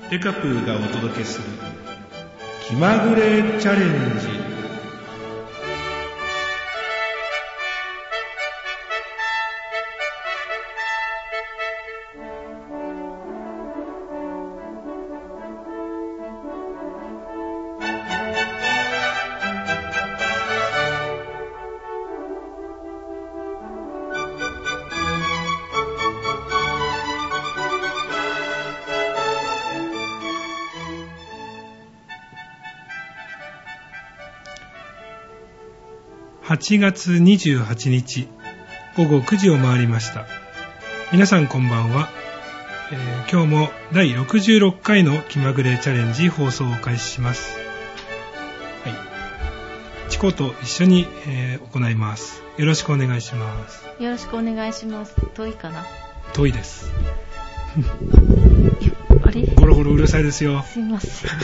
デカプーがお届けする気まぐれチャレンジ。8月28日午後9時を回りました。皆さんこんばんは。今日も第66回の気まぐれチャレンジ放送を開始します。はい、チコと一緒に、行います。よろしくお願いします。 よろしくお願いします。遠いかな？ 遠いです。 あれ？ ゴロゴロうるさいですよ。 すいません。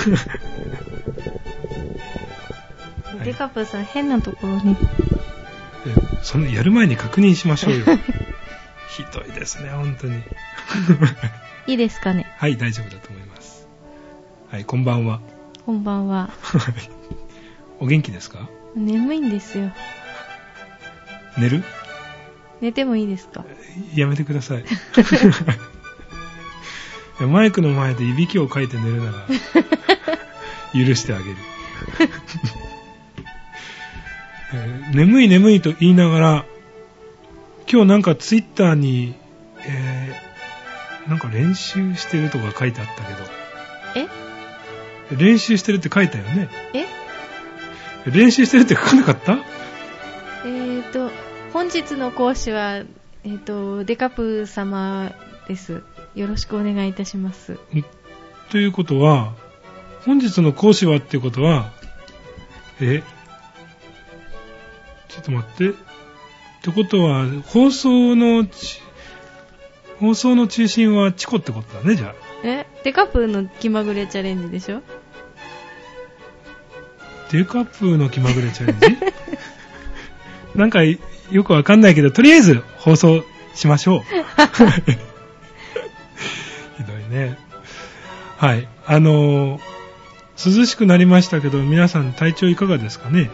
デカプーさん変なところに。 そのやる前に確認しましょうよ。ひどいですね本当に。 いいですかね？ はい、大丈夫だと思います。はい、こんばんは。 こんばんは。 お元気ですか？ 眠いんですよ。 寝る？ 寝てもいいですか？ やめてください。マイクの前でいびきをかいて寝るなら許してあげる。眠い眠いと言いながら今日なんかツイッターに、なんか練習してるとか書いてあったけど。練習してるって書いたよね。練習してるって書かなかった？ 本日の講師はデカプー様です。よろしくお願いいたします。 ということは本日の講師はっていうことはちょっと待って。ってことは、放送の中心はチコってことだね、じゃあ。 デカプーの気まぐれチャレンジでしょ？ デカプーの気まぐれチャレンジなんかよくわかんないけど、とりあえず放送しましょう。ひどいね。はい。涼しくなりましたけど、皆さん体調いかがですかね？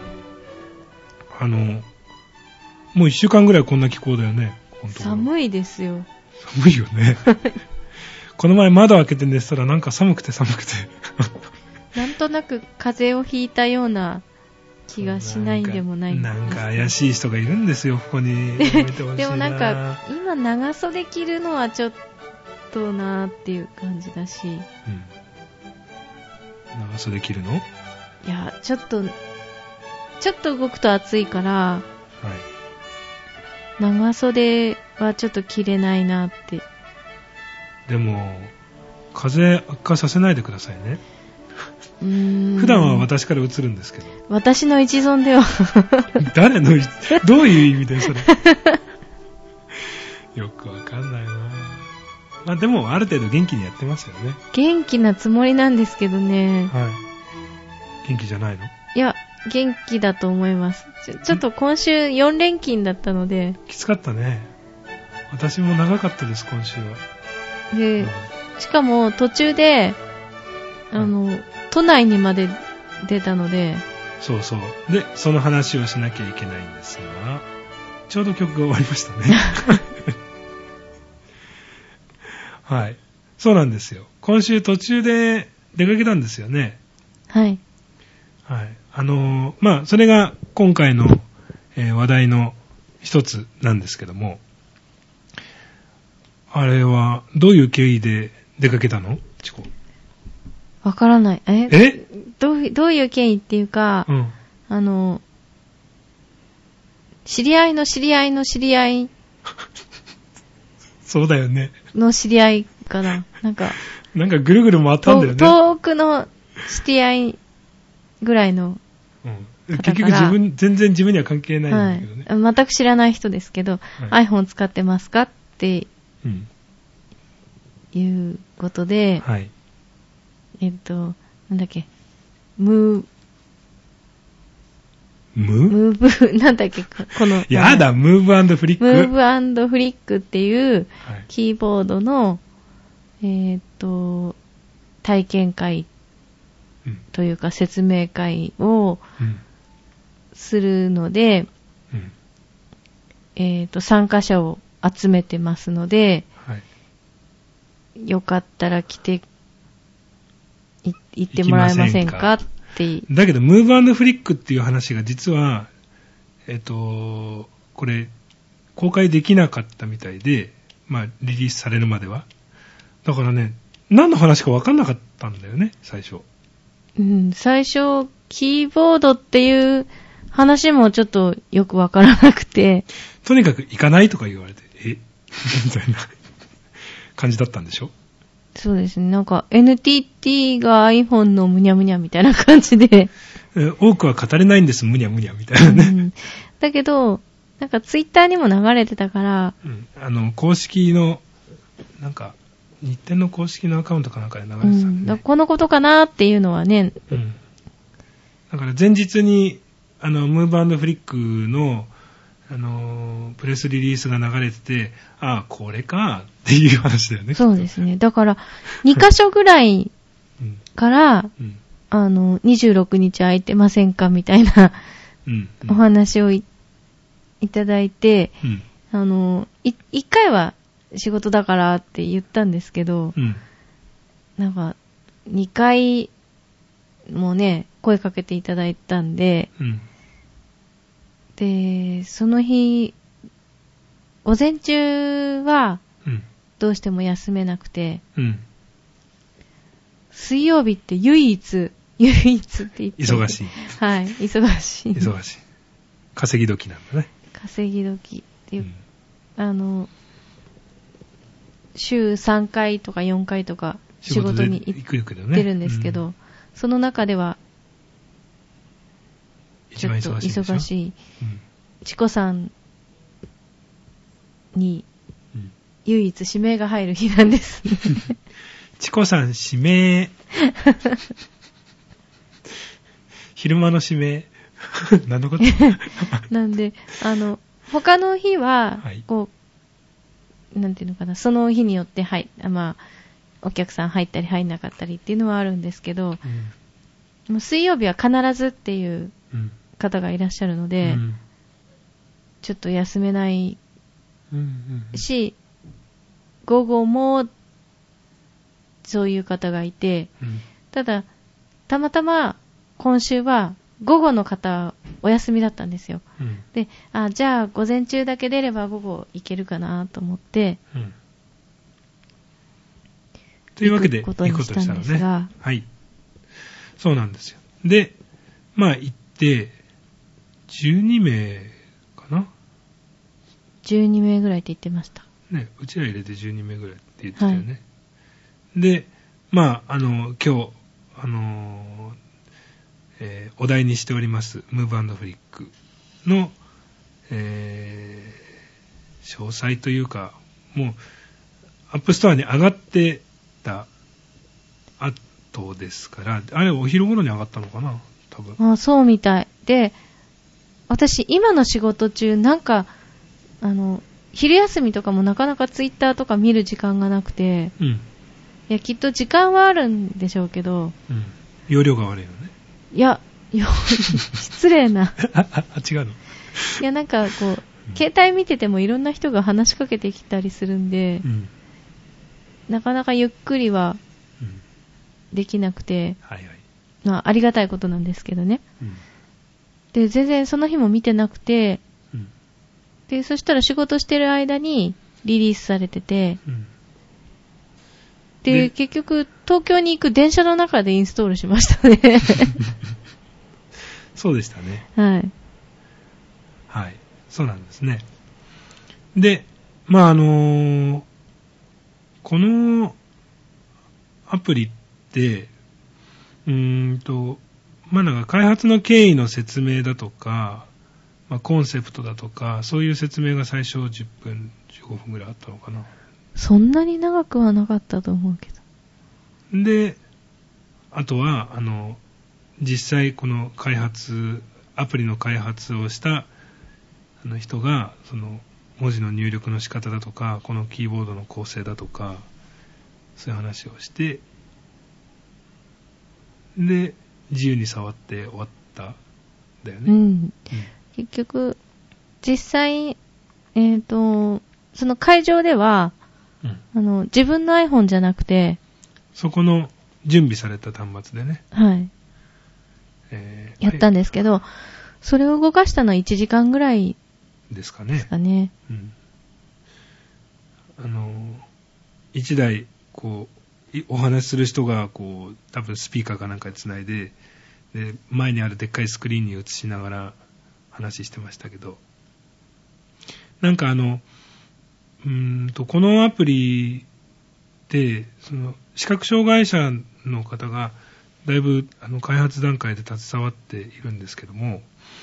もう1週間ぐらいこんな気候だよね。 寒いですよ。 寒いよね。この前窓開けて寝てたらなんか寒くてなんとなく風邪をひいたような気がしないんでもないんです。 なんか怪しい人がいるんですよ、ここに。 でもなんか今長袖着るのはちょっとなーっていう感じだし、 長袖着るの？ いや、ちょっと動くと暑いから、はい、長袖はちょっと着れないなって。でも風邪悪化させないでくださいね。普段は私から映るんですけど。 私の一存では。 誰のどういう意味でそれ。よくわかんないな。まあでもある程度元気にやってますよね。 元気なつもりなんですけどね。 はい。元気じゃないの？ いや、元気だと思います。ちょっと今週4連勤だったので。 きつかったね。私も長かったです、今週は。 で、しかも途中で、都内にまで出たので。 そうそう。で、その話をしなきゃいけないんですが、ちょうど曲が終わりましたね。はい。そうなんですよ。今週途中で出かけたんですよね。 はい。 はい。まあ、それが今回の、話題の一つなんですけども、あれはどういう経緯で出かけたの？チコ。 わからない。どういう経緯っていうか、知り合いの知り合いの知り合い。 そうだよね。 の知り合いかな。なんかぐるぐる回ったんだよね。 遠くの知り合いぐらいの。 結局全然自分には関係ないんだけどね。 はい、全く知らない人ですけど、はい、iPhone 使ってますかっていうことで、 はい、 なんだっけ、ムーブなんだっけ、この。 やだ、ムーブ&フリック。 ムーブ&フリックっていうキーボードの、 体験会というか説明会をするので、参加者を集めてますので、はい、よかったら行ってもらえませんかってだけど、ムーブ&フリックっていう話が実は、これ、公開できなかったみたいで、まあ、リリースされるまでは。だからね、何の話か分かんなかったんだよね、最初。 最初、キーボードっていう話もちょっとよく分からなくて。 とにかく行かないとか言われて、みたいな感じだったんでしょ？ そうですね。なんか NTT が iPhone のむにゃむにゃみたいな感じで。 多くは語れないんです、むにゃむにゃみたいなね。 だけど、なんかツイッターにも流れてたから。 公式の、なんか、日展の公式のアカウントかなんかで流れてたんで、ね。 このことかなっていうのはね。 だから前日に、ムーブ&フリックの、プレスリリースが流れてて、これかっていう話だよね。 そうですね。だから、2箇所ぐらいから、26日空いてませんかみたいな、お話をいただいて、1回は仕事だからって言ったんですけど、なんか、2回もね、声かけていただいたんで、で、その日、午前中は、どうしても休めなくて、水曜日って唯一って言って。 忙しい。 はい、忙しい。 忙しい。稼ぎ時なんだね。 稼ぎ時っていう、週3回とか4回とか仕事に行ってるんですけど、その中では、ちょっと忙しい。チコさんに唯一指名が入る日なんですね。 チコさん指名。昼間の指名。何のことなんで、他の日は、こう、なんていうのかな、その日によって、まあ、お客さん入ったり入んなかったりっていうのはあるんですけど、もう水曜日は必ずっていう方がいらっしゃるので、ちょっと休めないし、午後もそういう方がいて、ただ、たまたま今週は午後の方お休みだったんですよ。で、じゃあ午前中だけ出れば午後行けるかなと思って、 というわけで行くことにしたのね。はい。そうなんですよ。で、まあ行って、12名かな ?12 名ぐらいって言ってました。 ね、うちら入れて12名ぐらいって言ってたよね。で、まあ、今日、お題にしております、ムーブ&フリックの、詳細というか、もう、アップストアに上がってた後ですから、あれお昼頃に上がったのかな多分。 そうみたい。で、私、今の仕事中、なんか、昼休みとかもなかなかツイッターとか見る時間がなくて、いや、きっと時間はあるんでしょうけど、 容量が悪いのね。 いや、失礼な。 違うの？ いや、なんかこう、携帯見ててもいろんな人が話しかけてきたりするんで、なかなかゆっくりはできなくて、まあ、ありがたいことなんですけどね。で、全然その日も見てなくて、で、そしたら仕事してる間にリリースされてて、で、結局、東京に行く電車の中でインストールしましたね。 そうでしたね。 はい。 はい。そうなんですね。で、まあ、このアプリって、まあ、なんか開発の経緯の説明だとか、まあ、コンセプトだとか、そういう説明が最初10分、15分ぐらいあったのかな。 そんなに長くはなかったと思うけど。 で、あとは、実際このアプリの開発をした人が、その文字の入力の仕方だとか、このキーボードの構成だとか、そういう話をして、 で、自由に触って終わったんだよね。 うん。結局、実際、その会場では、自分の iPhone じゃなくて、 そこの準備された端末でね。 はい。やったんですけど、それを動かしたのは1時間ぐらいですかね。 ですかね。 一台、こう、お話しする人が、こう、多分スピーカーかなんかで繋いで、で、前にあるでっかいスクリーンに映しながら話してましたけど、なんかこのアプリで、視覚障害者の方が、だいぶ、開発段階で携わっているんですけども、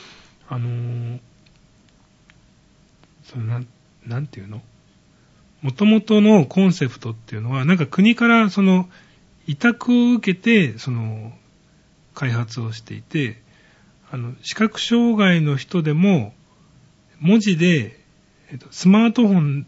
なんていうの？元々のコンセプトっていうのは、なんか国から委託を受けて、開発をしていて、視覚障害の人でも、文字で、スマートフォン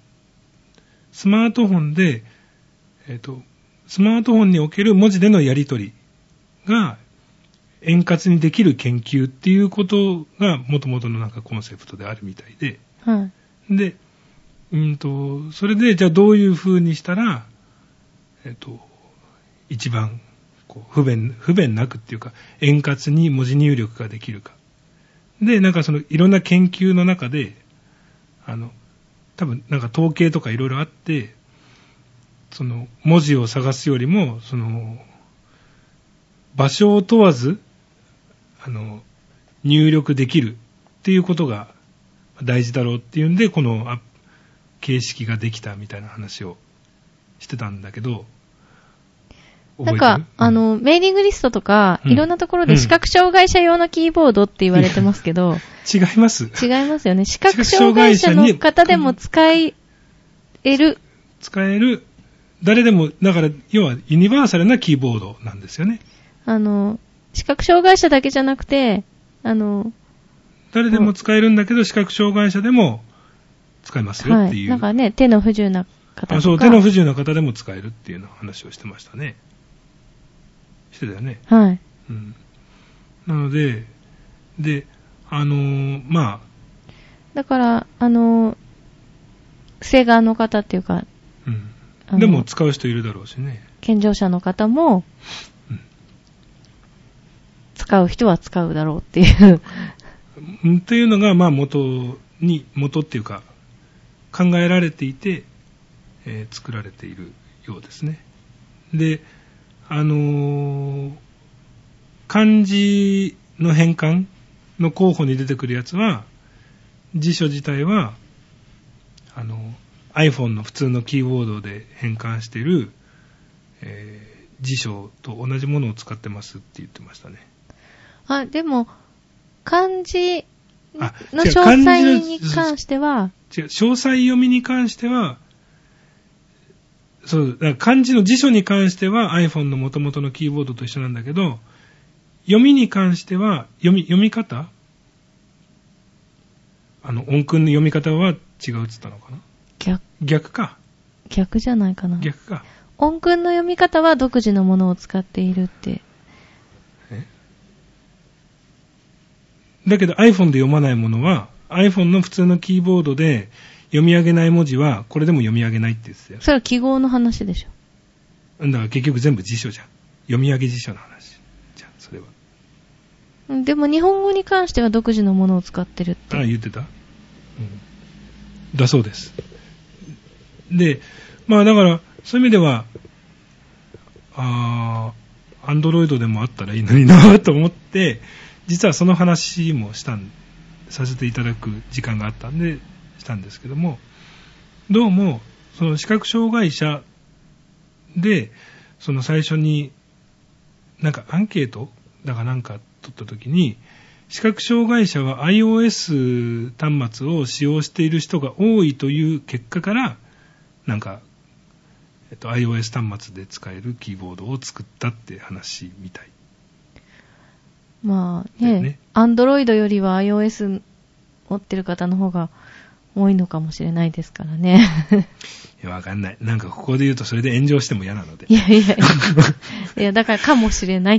で、スマートフォンにおける文字でのやり取りが円滑にできる研究っていうことが元々のなんかコンセプトであるみたいで、 はい、 で、それでじゃあどういう風にしたら、一番こう不便なくっていうか円滑に文字入力ができるか。で、なんかいろんな研究の中で、多分なんか統計とかいろいろあって、文字を探すよりも、場所を問わず、入力できるっていうことが大事だろうっていうんで、この形式ができたみたいな話をしてたんだけど、 なんか、メーリングリストとか、いろんなところで視覚障害者用のキーボードって言われてますけど、 違いますよね。視覚障害者の方でも使える、 誰でも、だから、要はユニバーサルなキーボードなんですよね。 視覚障害者だけじゃなくて、 誰でも使えるんだけど、視覚障害者でも使えますよっていう。 はい、なんかね、手の不自由な方とか。 そう、手の不自由な方でも使えるっていうの話をしてましたね。してたよね。 はい。 なので、まあ。 だから、請願の方っていうか、 でも使う人いるだろうしね。 健常者の方も、使う人は使うだろうっていう。 っていうのが、まあ元っていうか、考えられていて、作られているようですね。で、漢字の変換の候補に出てくるやつは、辞書自体は、iPhone の普通のキーボードで変換している、辞書と同じものを使ってますって言ってましたね。 でも、漢字の詳細に関しては、 詳細読みに関しては、そう、だから漢字の辞書に関しては iPhone の元々のキーボードと一緒なんだけど、読みに関しては、読み方音訓の読み方は違うっつったのかな？逆か。 逆じゃないかな。 逆か。 音訓の読み方は独自のものを使っているって。 だけど iPhone で読まないものは iPhone の普通のキーボードで読み上げない文字はこれでも読み上げないって言ってたよ。 それは記号の話でしょ。 だから結局全部辞書じゃん。読み上げ辞書の話じゃん、それは。 でも日本語に関しては独自のものを使ってるって。 言ってた？だそうです。で、まあだからそういう意味ではAndroid でもあったらいいのになと思って、実はその話もさせていただく時間があったんでしたんですけども、どうもその視覚障害者で最初になんかアンケートだかなんか取った時に、視覚障害者は iOS 端末を使用している人が多いという結果からなんか、iOS 端末で使えるキーボードを作ったって話みたい。 まあね、Android よりは iOS 持ってる方の方が多いのかもしれないですからね。 いや、わかんない。なんかここで言うとそれで炎上しても嫌なので。 いや、だからかもしれないって。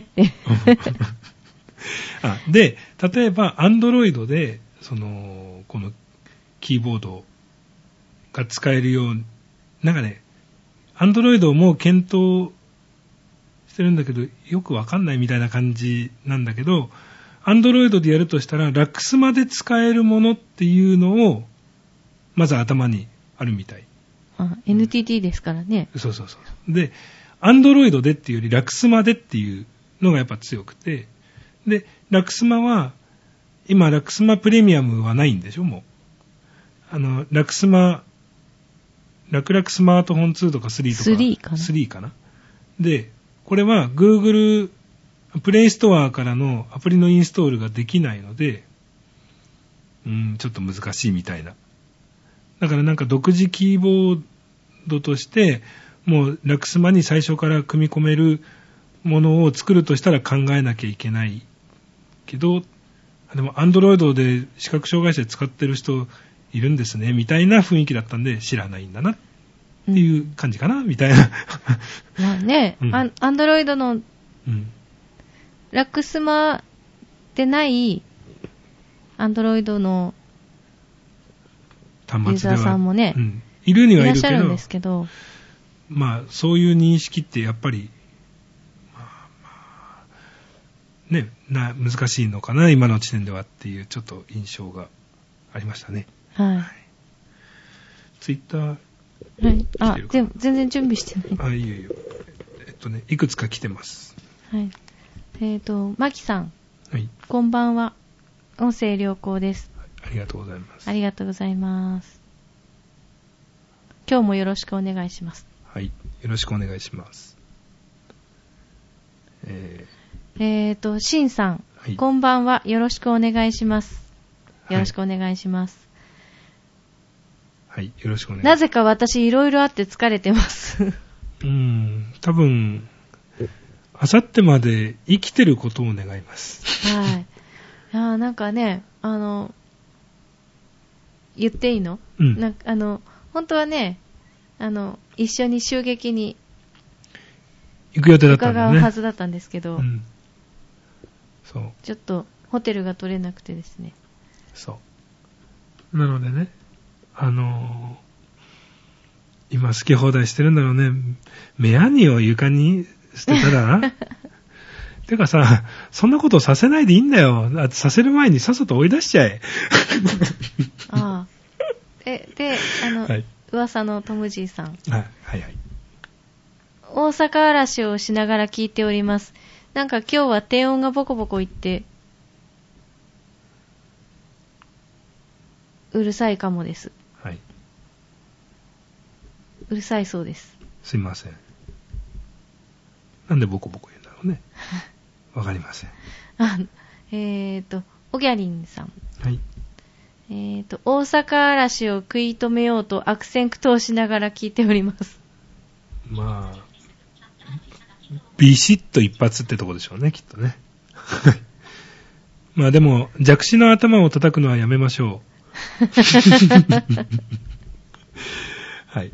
で、例えば、Android で、このキーボードが使えるように、なんかね、Android をもう検討してるんだけど、よくわかんないみたいな感じなんだけど、Android でやるとしたら、Laxma で使えるものっていうのを、まず頭にあるみたい。 NTT ですからね。 そう。で、Android でっていうより、Laxma でっていうのがやっぱ強くて、で、Laxma は、今、Laxma プレミアムはないんでしょ、もう。Laxma、楽々スマートフォン2とか3とか。3かな。で、これは Google プレイストアからのアプリのインストールができないので、ちょっと難しいみたいな。だからなんか独自キーボードとして、もうLaxmaに最初から組み込めるものを作るとしたら考えなきゃいけないけど、でも Android で視覚障害者で使ってる人いるんですね、みたいな雰囲気だったんで知らないんだなっていう感じかな、みたいな。 まあね、Android のLaxmaでないAndroid のユーザーさんもね、 いるにはいるけど、 いらっしゃるんですけど、 まあそういう認識ってやっぱり、ね、難しいのかな、今の時点ではっていうちょっと印象がありましたね。 はい。 ツイッター。 はい。全然準備してない。 いいよ。いくつか来てます。 はい。マキさん。 はい。 こんばんは。音声良好です。 ありがとうございます。 ありがとうございます。今日もよろしくお願いします。 はい。よろしくお願いします。 シンさん、 はい。 こんばんは。よろしくお願いします。よろしくお願いします。 はい。よろしくお願いします。 なぜか私いろいろあって疲れてます。 多分、あさってまで生きてることを願います。 はい。なんかね、言っていいの？なんか本当はね、一緒に襲撃に行く予定だったんだね。 伺うはずだったんですけど、 そう。 ちょっとホテルが取れなくてですね。 そう。なのでね、今好き放題してるんだろうね。目やにを床に捨てたらてかさ、そんなことさせないでいいんだよ。させる前にさっさと追い出しちゃえ。 で、はい、噂のトムジーさん。 はい。 大阪嵐をしながら聞いております。なんか今日は低音がボコボコ言って、うるさいかもです。 はい。 うるさいそうです。 すいません。なんでボコボコ言うんだろうね。わかりません。 おぎゃりんさん。 はい。 大阪嵐を食い止めようと悪戦苦闘しながら聞いております。 まあ、ビシッと一発ってとこでしょうね、きっとね。まあでも、弱視の頭を叩くのはやめましょう。はい。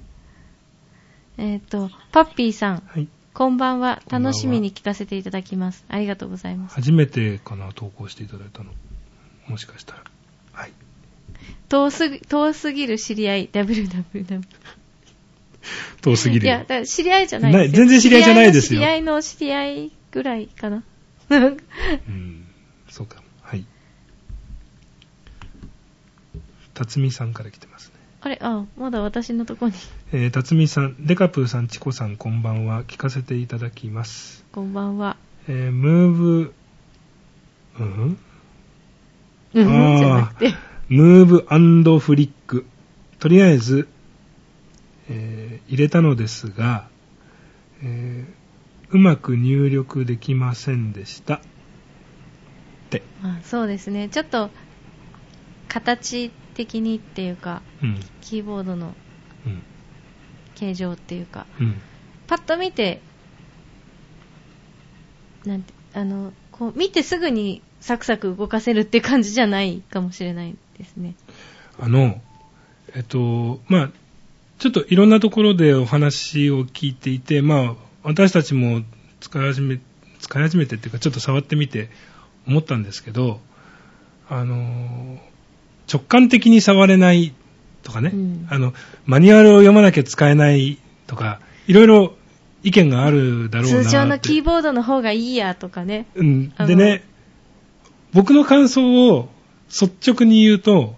パッピーさん。 はい。 こんばんは。楽しみに聞かせていただきます。ありがとうございます。 初めてかな、投稿していただいたの。もしかしたら。はい。 遠すぎる知り合い、www。 遠すぎる。 いや、知り合いじゃないですよ。 全然知り合いじゃないですよ。 知り合いの知り合いぐらいかな。 そうかも。はい。辰巳さんから来てますね。 あれ、まだ私のとこに。 辰巳さん、デカプーさん、チコさん、こんばんは。聞かせていただきます。 こんばんは。 ムーブ、 じゃなくて。 ムーブ&フリック。とりあえず、入れたのですが、うまく入力できませんでした。って。 そうですね。ちょっと、形的にっていうか、キーボードの形状っていうか、パッと見て、こう見てすぐにサクサク動かせるって感じじゃないかもしれないですね。 まあ、ちょっといろんなところでお話を聞いていて、まあ、私たちも使い始めてっていうか、ちょっと触ってみて思ったんですけど、直感的に触れないとかね、マニュアルを読まなきゃ使えないとか、いろいろ意見があるだろうなって。 通常のキーボードの方がいいやとかね。 でね、僕の感想を率直に言うと、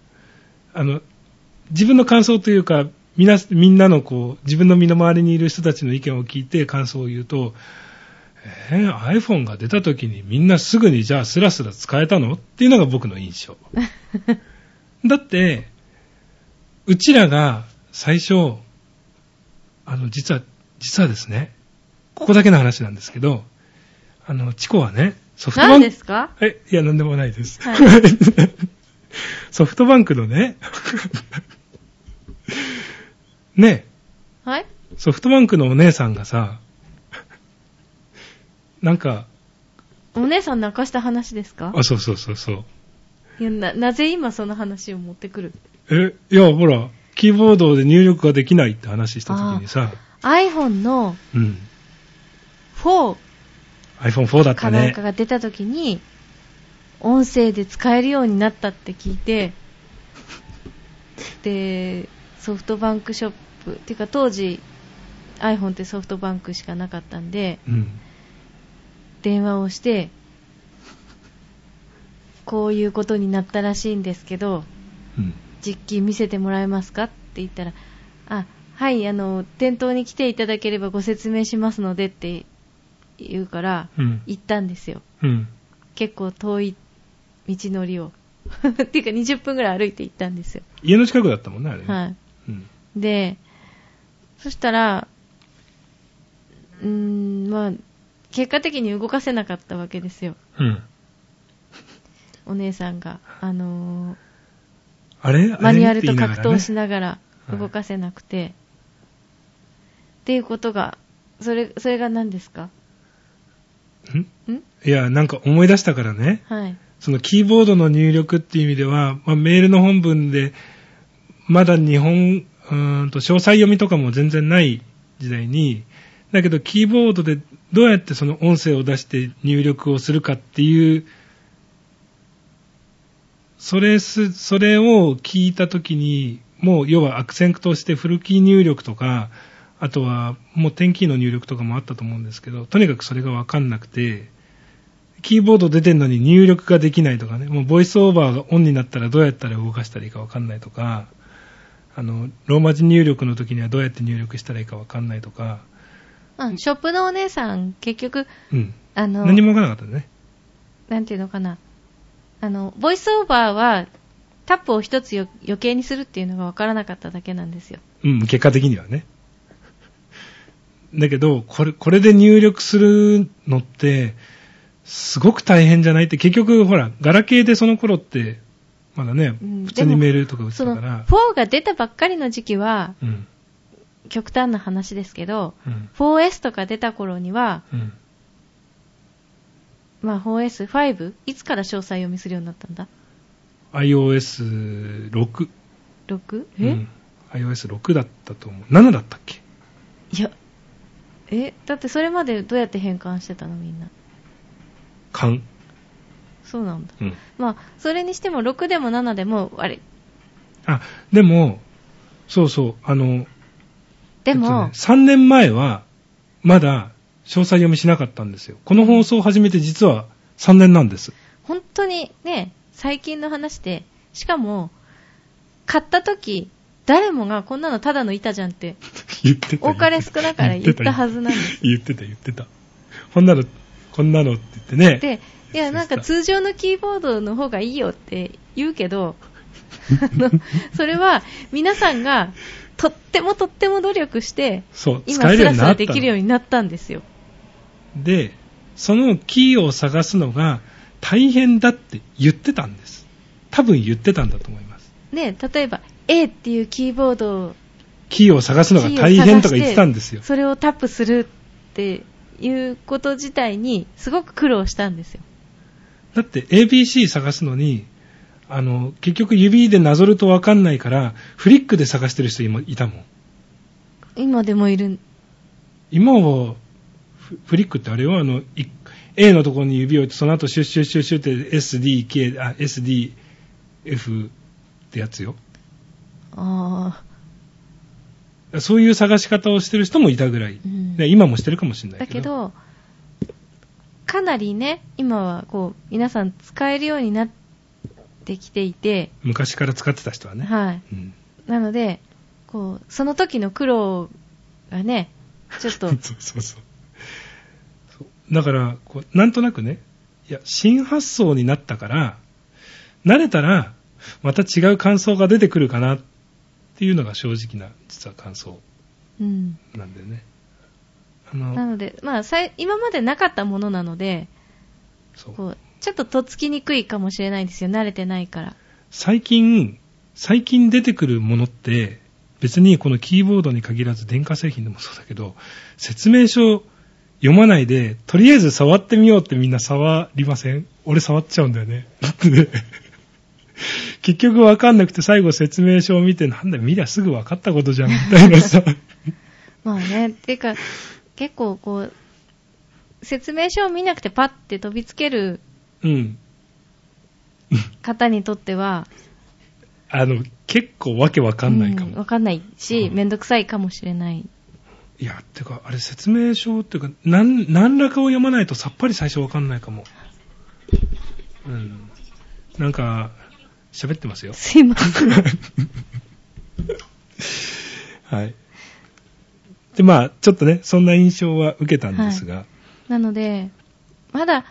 自分の感想というか、みんなの自分の身の回りにいる人たちの意見を聞いて感想を言うと、iPhone が出た時にみんなすぐにじゃあスラスラ使えたのっていうのが僕の印象。だって、うちらが最初、実はですね、ここだけの話なんですけど、チコはね、ソフトバンク。 何ですか？ いや、なんでもないです。 はい、 ソフトバンクのね、ね、 はい？ ソフトバンクのお姉さんがさ、なんか、 お姉さん泣かした話ですか？ そう。 いや、なぜ今その話を持ってくる？ いや、ほら、キーボードで入力ができないって話した時にさ、 iPhone の4、 iPhone 4だったね。 かなんかが出た時に、音声で使えるようになったって聞いて、で、ソフトバンクショップ、っていうか当時 iPhone ってソフトバンクしかなかったんで、電話をして、こういうことになったらしいんですけど、実機見せてもらえますかって言ったら、はい、店頭に来ていただければご説明しますのでって言うから、行ったんですよ。結構遠い道のりを。っていうか20分ぐらい歩いて行ったんですよ。 家の近くだったもんね、あれね。 はい。で、そしたら、まあ、結果的に動かせなかったわけですよ。お姉さんが、マニュアルと格闘しながら動かせなくて、っていうことが、それが何ですか？ いや、なんか思い出したからね。 はい。 そのキーボードの入力っていう意味では、メールの本文で、まだ詳細読みとかも全然ない時代に、だけどキーボードでどうやってその音声を出して入力をするかっていう、それを聞いたときに、もう要はアクセントしてフルキー入力とか、あとはもう点キーの入力とかもあったと思うんですけど、とにかくそれがわかんなくて、キーボード出てんのに入力ができないとかね、もうボイスオーバーがオンになったらどうやったら動かしたらいいかわかんないとか、ローマ字入力の時にはどうやって入力したらいいかわかんないとか。 ショップのお姉さん、結局、 何もわからなかったね。 なんていうのかな。ボイスオーバーは、タップを一つ余計にするっていうのがわからなかっただけなんですよ。 結果的にはね。だけど、これで入力するのって、すごく大変じゃないって、結局、ほら、ガラケーでその頃って、まだね、普通にメールとか打ってたから。 4が出たばっかりの時期は、極端な話ですけど、4S とか出た頃には、4S、5? いつから詳細読みするようになったんだ？ iOS6。 6？ iOS6 だったと思う。7だったっけ？ いや、だってそれまでどうやって変換してたのみんな。 換。 そうなんだ。それにしても6でも7でも、あれ。 でも、そう。 でも、 3年前は、まだ、詳細読みしなかったんですよ。この放送を始めて実は3年なんです。 本当にね、最近の話で、しかも、買った時、誰もがこんなのただの板じゃんって言ってた。 多かれ少なかれ言ったはずなんです。 言ってた。こんなのって言ってね。 で、いや、なんか通常のキーボードの方がいいよって言うけど、それは皆さんがとっても努力して、今スラスラできるようになったんですよ。 で、そのキーを探すのが大変だって言ってたんです。多分言ってたんだと思います。 ね、例えば A っていうキーボードをキーを探すのが大変とか言ってたんですよ。 それをタップするっていうこと自体にすごく苦労したんですよ。 だって ABC 探すのに結局指でなぞるとわかんないから、フリックで探してる人いたもん。 今でもいる。 今は、フリックってあれはA のところに指を置いて、その後シュッシュッシュッシュッって SDF ってやつよ。 ああ。そういう探し方をしてる人もいたぐらい。で今もしてるかもしれないけど。 だけど、かなりね、今は皆さん使えるようになってきていて。 昔から使ってた人はね。 はい。なので、その時の苦労がね、ちょっと。 そう。だから、なんとなくね、いや、新発想になったから、慣れたら、また違う感想が出てくるかなっていうのが正直な、実は感想なんでね。 なので、今までなかったものなので、ちょっととっつきにくいかもしれないですよ。慣れてないから。 最近出てくるものって、別にこのキーボードに限らず電化製品でもそうだけど、説明書読まないで、とりあえず触ってみようってみんな触りません？俺触っちゃうんだよね。結局わかんなくて最後説明書を見て、なんだ見りゃすぐわかったことじゃんみたいなさ。 まあね、てか、結構説明書を見なくてパッて飛びつける方にとっては、 結構わけわかんないかも。 わかんないし、めんどくさいかもしれない。 いや、てか、あれ説明書っていうか、何らかを読まないとさっぱり最初わかんないかも。なんか、喋ってますよ。 すいません。 はい。で、ちょっとね、そんな印象は受けたんですが。 なので、まだ、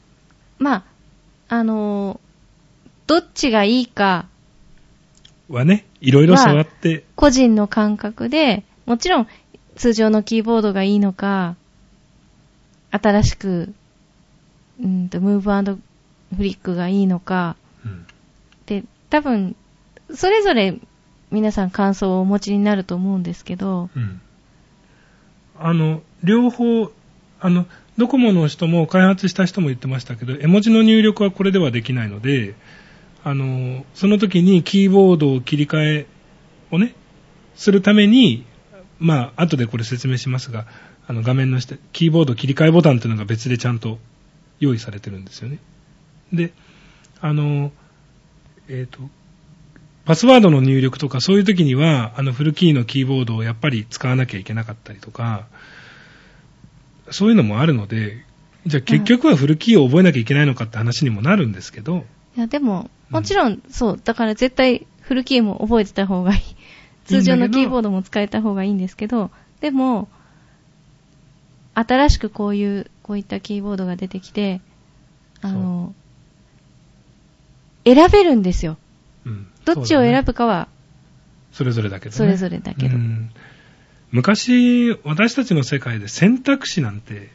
どっちがいいかはね、いろいろ触って。 個人の感覚で、もちろん通常のキーボードがいいのか、新しく、ムーブ&フリックがいいのか、で、多分、それぞれ皆さん感想をお持ちになると思うんですけど、 両方、ドコモの人も開発した人も言ってましたけど、絵文字の入力はこれではできないので、その時にキーボードを切り替えをね、するために、後でこれ説明しますが、画面の下、キーボード切り替えボタンというのが別でちゃんと用意されてるんですよね。で、パスワードの入力とかそういう時には、フルキーのキーボードをやっぱり使わなきゃいけなかったりとか、そういうのもあるので、じゃあ結局はフルキーを覚えなきゃいけないのかって話にもなるんですけど。 いや、でも、もちろん、そう、だから絶対フルキーも覚えてた方がいい。通常のキーボードも使えた方がいいんですけど、でも、新しくこういったキーボードが出てきて、選べるんですよ。どっちを選ぶかは、 それぞれだけどね。 それぞれだけど。 昔、私たちの世界で選択肢なんて、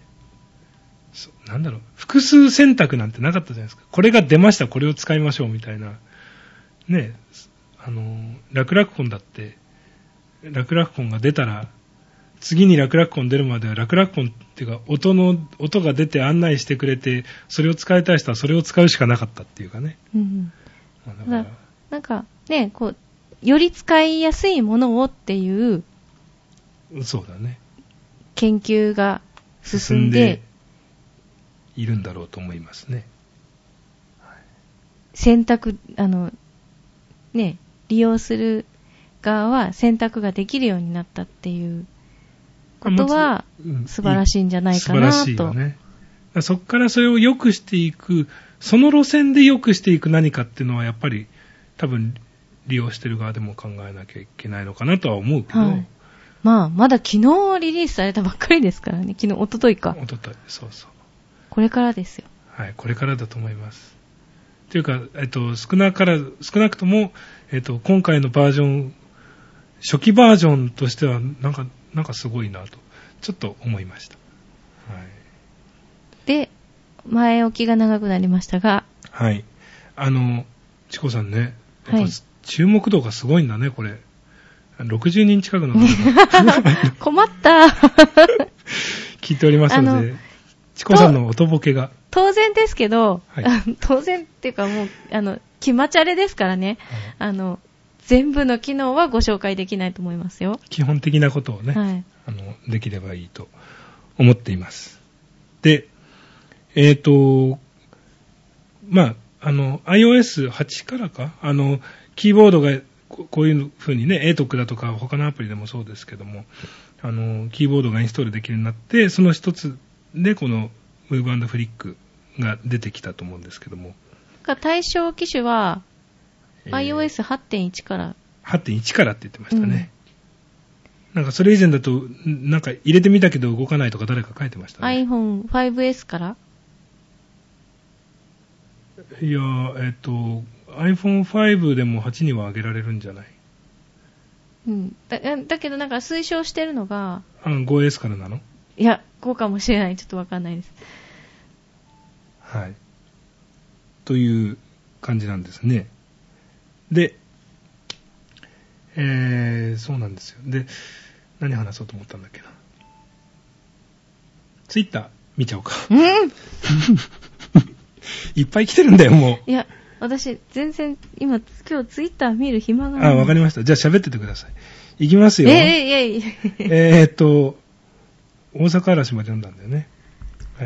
複数選択なんてなかったじゃないですか。これが出ました、これを使いましょうみたいな。ね、楽々コンだって、楽々コンが出たら、次に楽々コン出るまでは楽々コンっていうか、音が出て案内してくれて、それを使いたい人はそれを使うしかなかったっていうかね。 なんかね、より使いやすいものをっていう、 そうだね。 研究が進んでいるんだろうと思いますね。 選択、利用する側は選択ができるようになったっていうことは素晴らしいんじゃないかなと。素晴らしいよね。 そこからそれを良くしていく、その路線で良くしていく何かっていうのはやっぱり多分利用してる側でも考えなきゃいけないのかなとは思うけど。 まだ昨日リリースされたばっかりですからね。昨日、一昨日か。 一昨日、そうそう。 これからですよ。 はい、これからだと思います。というか、少なくとも、今回のバージョン、初期バージョンとしては、なんかすごいなと、ちょっと思いました。はい。 で、前置きが長くなりましたが。 はい。チコさんね、やっぱ注目度がすごいんだね、これ。60人近くの困った聞いておりますので、チコさんの音ボケが当然ですけど、当然っていうかもう聞気まちゃれですからね。全部の機能はご紹介できないと思いますよ。 基本的なことをね、 はい、 できればいいと思っています。で、iOS8 からか、キーボードがこういう風にね、ATOC だとか他のアプリでもそうですけども、キーボードがインストールできるようになって、その一つでこの Move & Flick が出てきたと思うんですけども。 対象機種は、iOS8.1 から。 8.1 からって言ってましたね。なんかそれ以前だと、なんか入れてみたけど動かないとか誰か書いてましたね。 iPhone 5S から？ いや、iPhone 5でも8には上げられるんじゃない？ うん。だけどなんか推奨してるのが。 5S からなの？ いや、こうかもしれない。ちょっとわかんないです。 はい。という感じなんですね。で、そうなんですよ。で、何話そうと思ったんだっけな。ツイッター見ちゃおうか。いっぱい来てるんだよ、もう。 いや、私、全然、今日ツイッター見る暇がない。 わかりました。じゃあ喋っててください。いきますよ。大阪嵐まで読んだんだよね。 はい、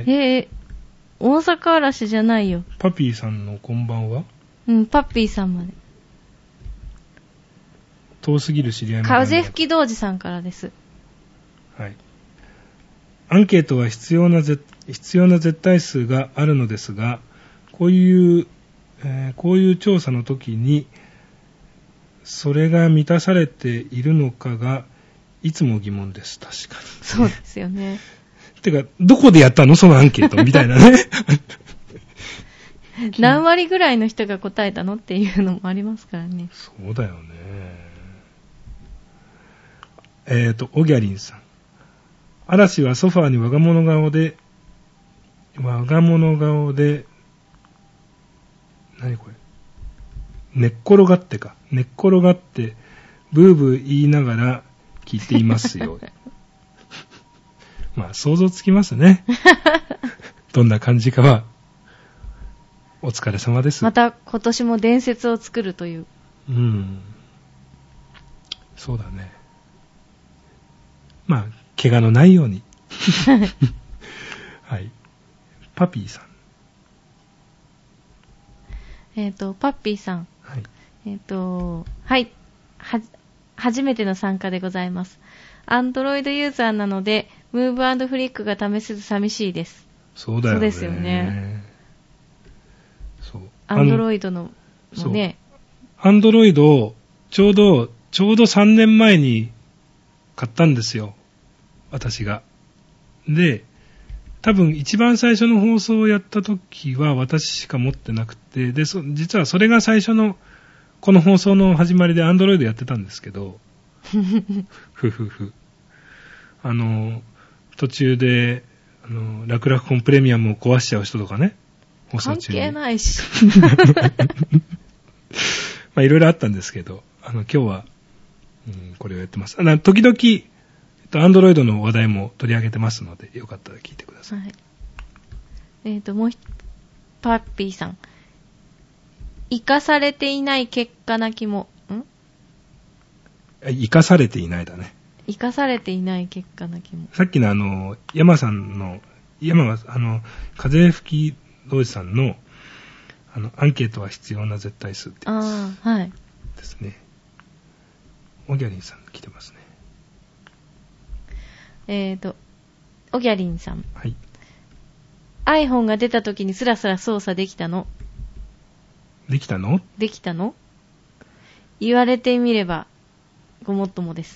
大阪嵐じゃないよ。 パピーさんのこんばんは？ うん、パピーさんまで。 遠すぎる知り合いの風吹き童子さんからです。 はい。アンケートは必要な絶対数があるのですが、こういう調査の時に、それが満たされているのかが、いつも疑問です。確かに。 そうですよね。 てか、どこでやったのそのアンケートみたいなね。 何割ぐらいの人が答えたのっていうのもありますからね。 そうだよね。オギャリンさん。嵐はソファーに我が物顔で、何これ。寝っ転がって、ブーブー言いながら聞いていますよ。まあ、想像つきますね。どんな感じかは。お疲れ様です。 また今年も伝説を作るという。 そうだね。まあ、怪我のないように。はい。パピーさん。 パッピーさん。 はい。 はい。初めての参加でございます。Android ユーザーなので、Move & Flick が試せず寂しいです。 そうだよね。 そうですよね。 そう。 Android のね。 Android ちょうど3年前に買ったんですよ。私が。で、多分一番最初の放送をやった時は私しか持ってなくて、で、実はそれが最初のこの放送の始まりで Android やってたんですけど、途中で、楽々コンプレミアムを壊しちゃう人とかね、放送中に。 関係ないし。 まあいろいろあったんですけど、今日は、これをやってます。時々、Android の話題も取り上げてますので、よかったら聞いてください。はい。 もうパッピーさん。生かされていない結果なきも、 生かされていないだね。 生かされていない結果なきも。 さっきの山が、風吹き童子さんの、アンケートは必要な絶対数ってやつ。はい。ですね。オギャリンさん来てますね。 オギャリンさん。 はい。 iPhone が出た時にスラスラ操作できたの？ できたの？ 言われてみれば、ごもっともです。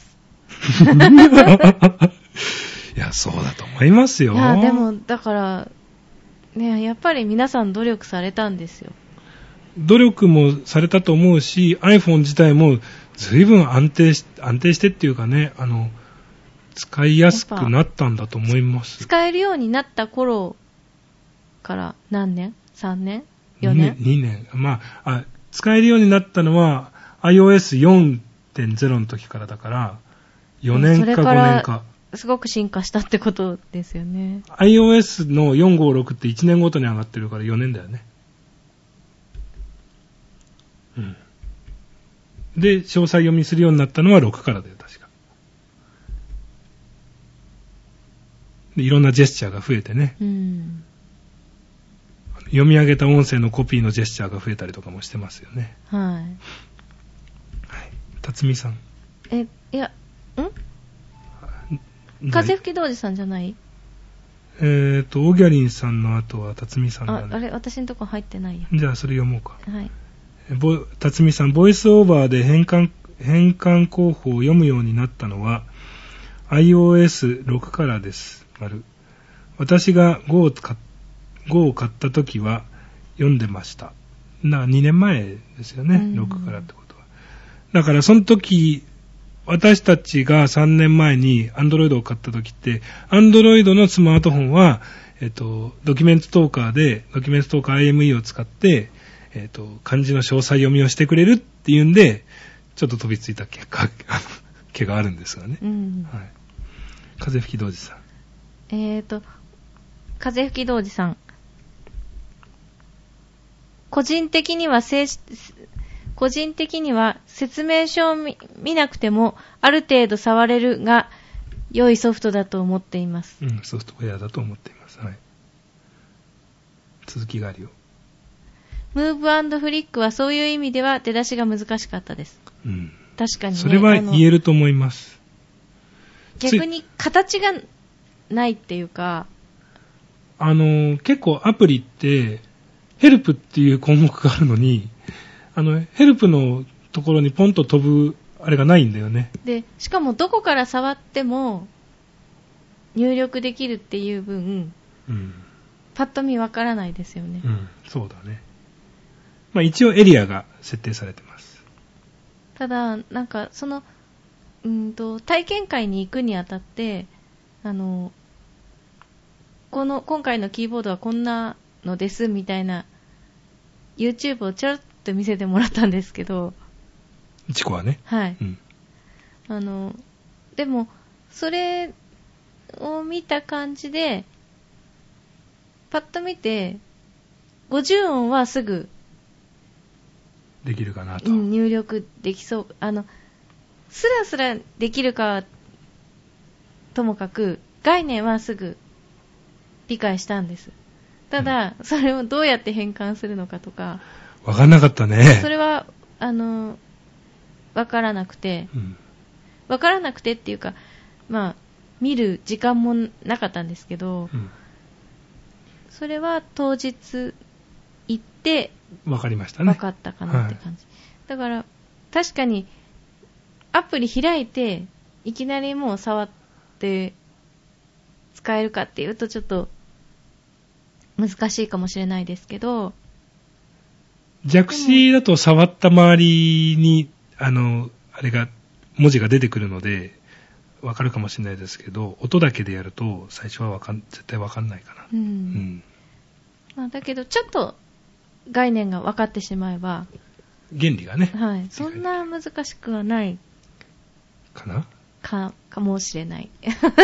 いや、そうだと思いますよ。 いや、でも、だから、ね、やっぱり皆さん努力されたんですよ。 努力もされたと思うし、iPhone 自体も随分安定してっていうかね、使いやすくなったんだと思います。 使えるようになった頃から何年 ?3 年 ?4 年 ?2 年。まあ、使えるようになったのは iOS4.0 の時からだから、4年か5年か。 すごく進化したってことですよね。 iOS の456って1年ごとに上がってるから4年だよね。 うん。で、詳細読みするようになったのは6からだよ、確か。で、いろんなジェスチャーが増えてね。読み上げた音声のコピーのジェスチャーが増えたりとかもしてますよね。 はい。 辰巳さん。 いや、風吹童子さんじゃない？ オギャリンさんの後は辰巳さんだね。 あれ、私のとこ入ってないよ。 じゃあそれ読もうか。 はい。 辰巳さん、ボイスオーバーで変換候補を読むようになったのは iOS6 からです。私が Go を買った時は読んでました。2年前ですよね、6からってことは。だからその時、私たちが3年前に Android を買った時って、Android のスマートフォンは、ドキュメントトーカー IME を使って、漢字の詳細読みをしてくれるっていうんで、ちょっと飛びついた毛があるんですがね。はい。風吹童子さん。 風吹童子さん。個人的には説明書を 見なくてもある程度触れるが良いソフトだと思っています。 ソフトウェアだと思っています。はい。続きがあるよ。 ムーブ&フリックはそういう意味では出だしが難しかったです。確かにね。 それは言えると思います。 逆に形がないっていうか。 結構アプリってヘルプっていう項目があるのに、ヘルプのところにポンと飛ぶあれがないんだよね。 で、しかもどこから触っても入力できるっていう分、パッと見わからないですよね。 そうだね。一応エリアが設定されてます。 ただ、なんかその体験会に行くにあたって今回のキーボードはこんなのですみたいな YouTube をちょっと見せてもらったんですけど、 チコはね。 はい。でもそれを見た感じでパッと見て50音はすぐできるかなと。 入力できそう。スラスラできるかはともかく概念はすぐ理解したんです。ただ、それをどうやって変換するのかとか分かんなかったね。 それは分からなくて、分からなくてっていうか、見る時間もなかったんですけど、それは当日行って分かりましたね。 分かったかなって感じ。だから確かにアプリ開いていきなりもう触って使えるかっていうとちょっと難しいかもしれないですけど、 弱視だと触った周りにあれが文字が出てくるのでわかるかもしれないですけど、音だけでやると最初は絶対わかんないかな。 だけどちょっと概念が分かってしまえば原理がね、 はい、そんな難しくはないかなかもしれない。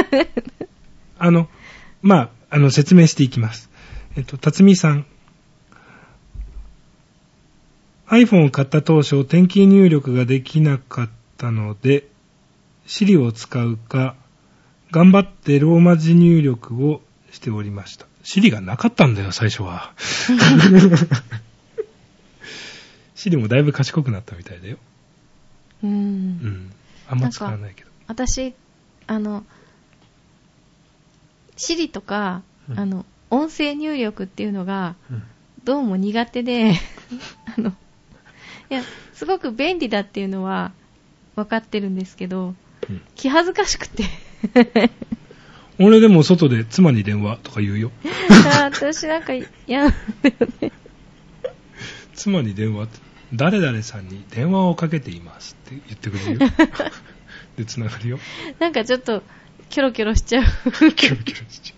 説明していきます。辰巳さん。iPhone を買った当初、点キー入力ができなかったので、Siri を使うか、頑張ってローマ字入力をしておりました。Siri がなかったんだよ、最初は。Siri もだいぶ賢くなったみたいだよ。あんま使わないけど。 私、Siri とか、音声入力っていうのが、どうも苦手で、いや、すごく便利だっていうのは分かってるんですけど、気恥ずかしくて。 俺でも外で妻に電話とか言うよ。 私なんか嫌なんだよね。 妻に電話って、誰々さんに電話をかけていますって言ってくれるよ。で、繋がるよ。 なんかちょっと、キョロキョロしちゃう。 キョロキョロしち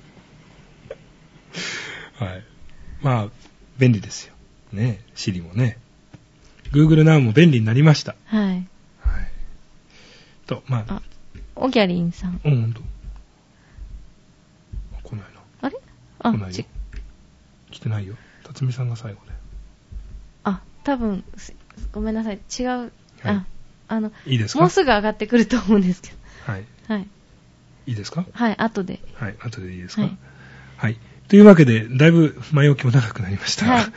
ゃう。はい。便利ですよ。ね、Siri もね。Google Now も便利になりました。 はい。はい。 と、 オギャリンさん。 ほんと。来ないな。 あれ？ 来ないよ。来てないよ。辰巳さんが最後で。 多分、 ごめんなさい、違う、 はい、いいですか？ もうすぐ上がってくると思うんですけど。 はい。 はい。 いいですか？ はい、後で。 はい、後でいいですか？はい。はい。というわけで、だいぶ前置きも長くなりました。はい。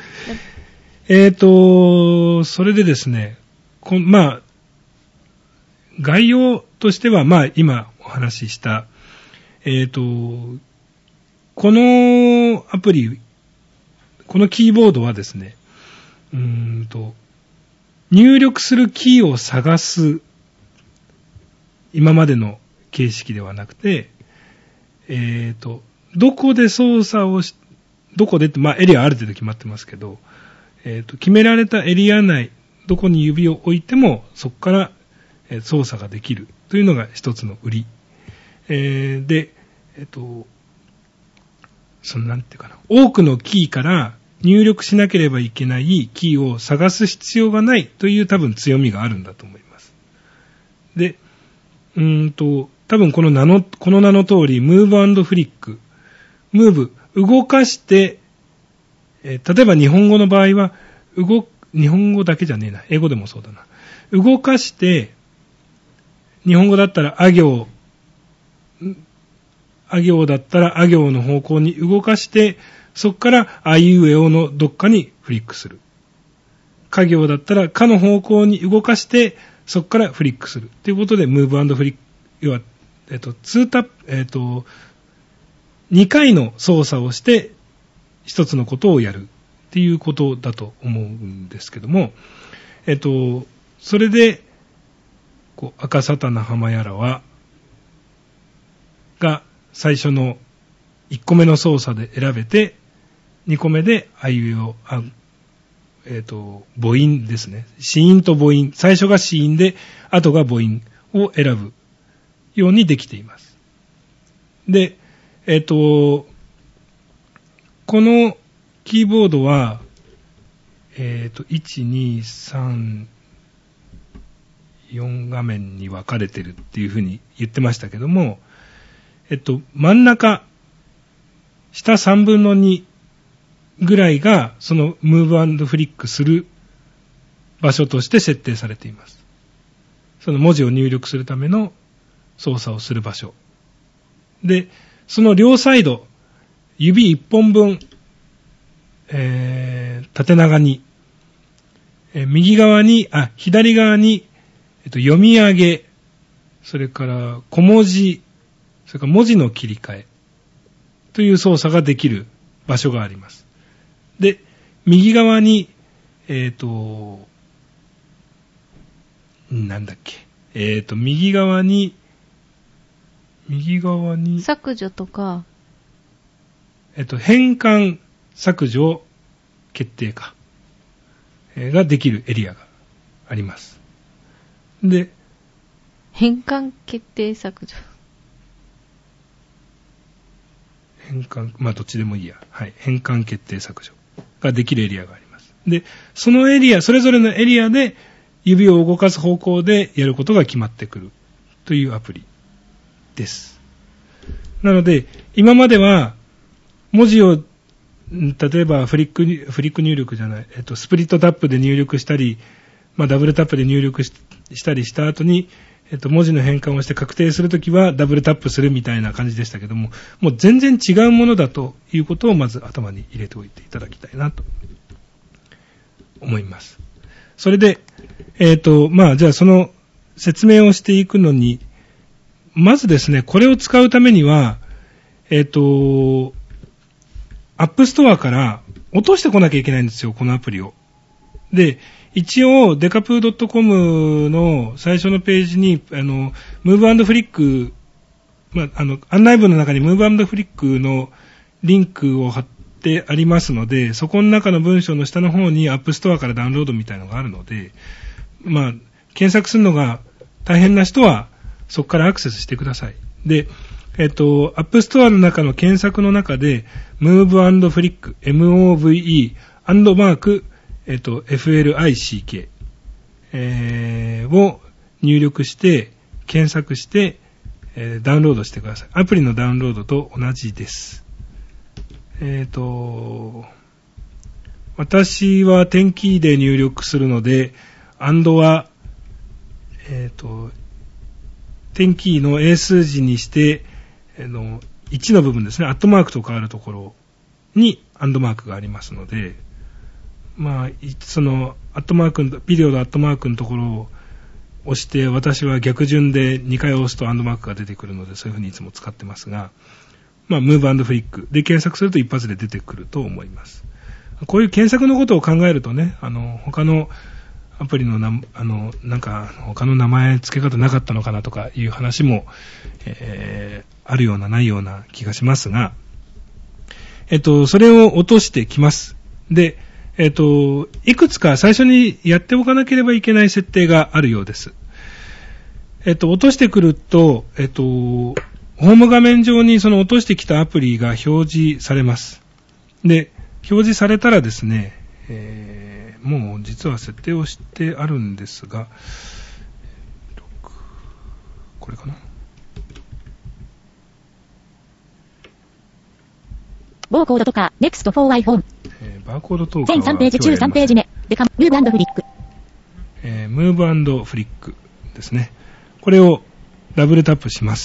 それでですね、まあ、概要としては、まあ、今お話しした、このアプリ、このキーボードはですね、入力するキーを探す、今までの形式ではなくて、どこで操作をどこでって、まあエリアある程度決まってますけど、決められたエリア内、どこに指を置いても、そこから操作ができるというのが一つの売り。で、なんていうかな、多くのキーから入力しなければいけないキーを探す必要がないという多分強みがあるんだと思います。で、多分この名の通り、ムーブ&フリック。ムーブ、動かして、例えば日本語の場合は、日本語だけじゃねえな。英語でもそうだな。動かして、日本語だったらあ行だったらあ行の方向に動かして、そこからあいうえおのどっかにフリックする。か行だったらかの方向に動かして、そこからフリックする。ということで、ムーブ&フリック、要は、2タップ、2回の操作をして、一つのことをやるっていうことだと思うんですけども、それで、赤沙汰な浜やらは、が最初の1個目の操作で選べて、2個目であいうえお、母音ですね。子音と母音、最初が子音で、後が母音を選ぶようにできています。で、このキーボードは、1、2、3、4画面に分かれてるっていうふうに言ってましたけども、真ん中、下3分の2ぐらいが、そのムーブ&フリックする場所として設定されています。その文字を入力するための操作をする場所。で、その両サイド、指1本分、縦長に、左側に、読み上げ、それから小文字、それから文字の切り替えという操作ができる場所があります。で、右側に、右側に、 削除とか、 変換、削除、決定か、ができるエリアがあります。で、 変換決定削除。 変換、まあどっちでもいいや。はい。変換決定削除ができるエリアがあります。で、そのエリア、それぞれのエリアで指を動かす方向でやることが決まってくるというアプリです。なので、今までは文字を、例えばフリック入力じゃない、スプリットタップで入力したり、まあダブルタップで入力したりした後に、文字の変換をして確定するときはダブルタップするみたいな感じでしたけども、もう全然違うものだということをまず頭に入れておいていただきたいなと思います。それで、まあじゃあその説明をしていくのに、まずですね、これを使うためには、アップストアから落としてこなきゃいけないんですよ、このアプリを。で、一応、デカプー .com の最初のページに、ムーブ&フリック、まあ、案内文の中にムーブ&フリックのリンクを貼ってありますので、そこの中の文章の下の方にアップストアからダウンロードみたいなのがあるので、まあ、検索するのが大変な人は、そこからアクセスしてください。で、アップストアの中の検索の中で、ムーブ&フリック、MOVE、アンドマーク、FLICK、を入力して、検索して、ダウンロードしてください。アプリのダウンロードと同じです。私は点キーで入力するので、 &は、点キーの英数字にして、1の部分ですね、アットマークとかあるところに&マークがありますので、まあ、その、アットマーク、ビデオのアットマークのところを押して、私は逆順で2回押すと&マークが出てくるので、そういうふうにいつも使ってますが、まあ、ムーブ&フリックで検索すると一発で出てくると思います。こういう検索のことを考えるとね、他のアプリのなんか、他の名前付け方なかったのかなとかいう話も、あるようなないような気がしますが、それを落としてきます。で、いくつか最初にやっておかなければいけない設定があるようです。落としてくると、ホーム画面上にその落としてきたアプリが表示されます。で、表示されたらですね、もう実は設定をしてあるんですが、これかな。 バーコードとか、Next for iPhone。 バーコードとかは全3ページ中3ページ目。でか、ムーブ&フリック。 ムーブ&フリックですね。これをダブルタップします。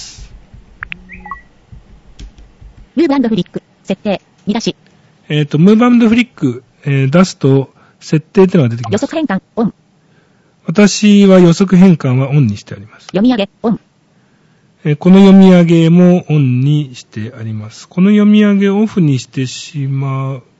ムーブ&フリック、設定、見出し。 ムーブ&フリック、出すと、設定っていうのが出てきます。 予測変換、オン。 私は予測変換はオンにしてあります。 読み上げ、オン。 この読み上げもオンにしてあります。この読み上げをオフにしてしまう。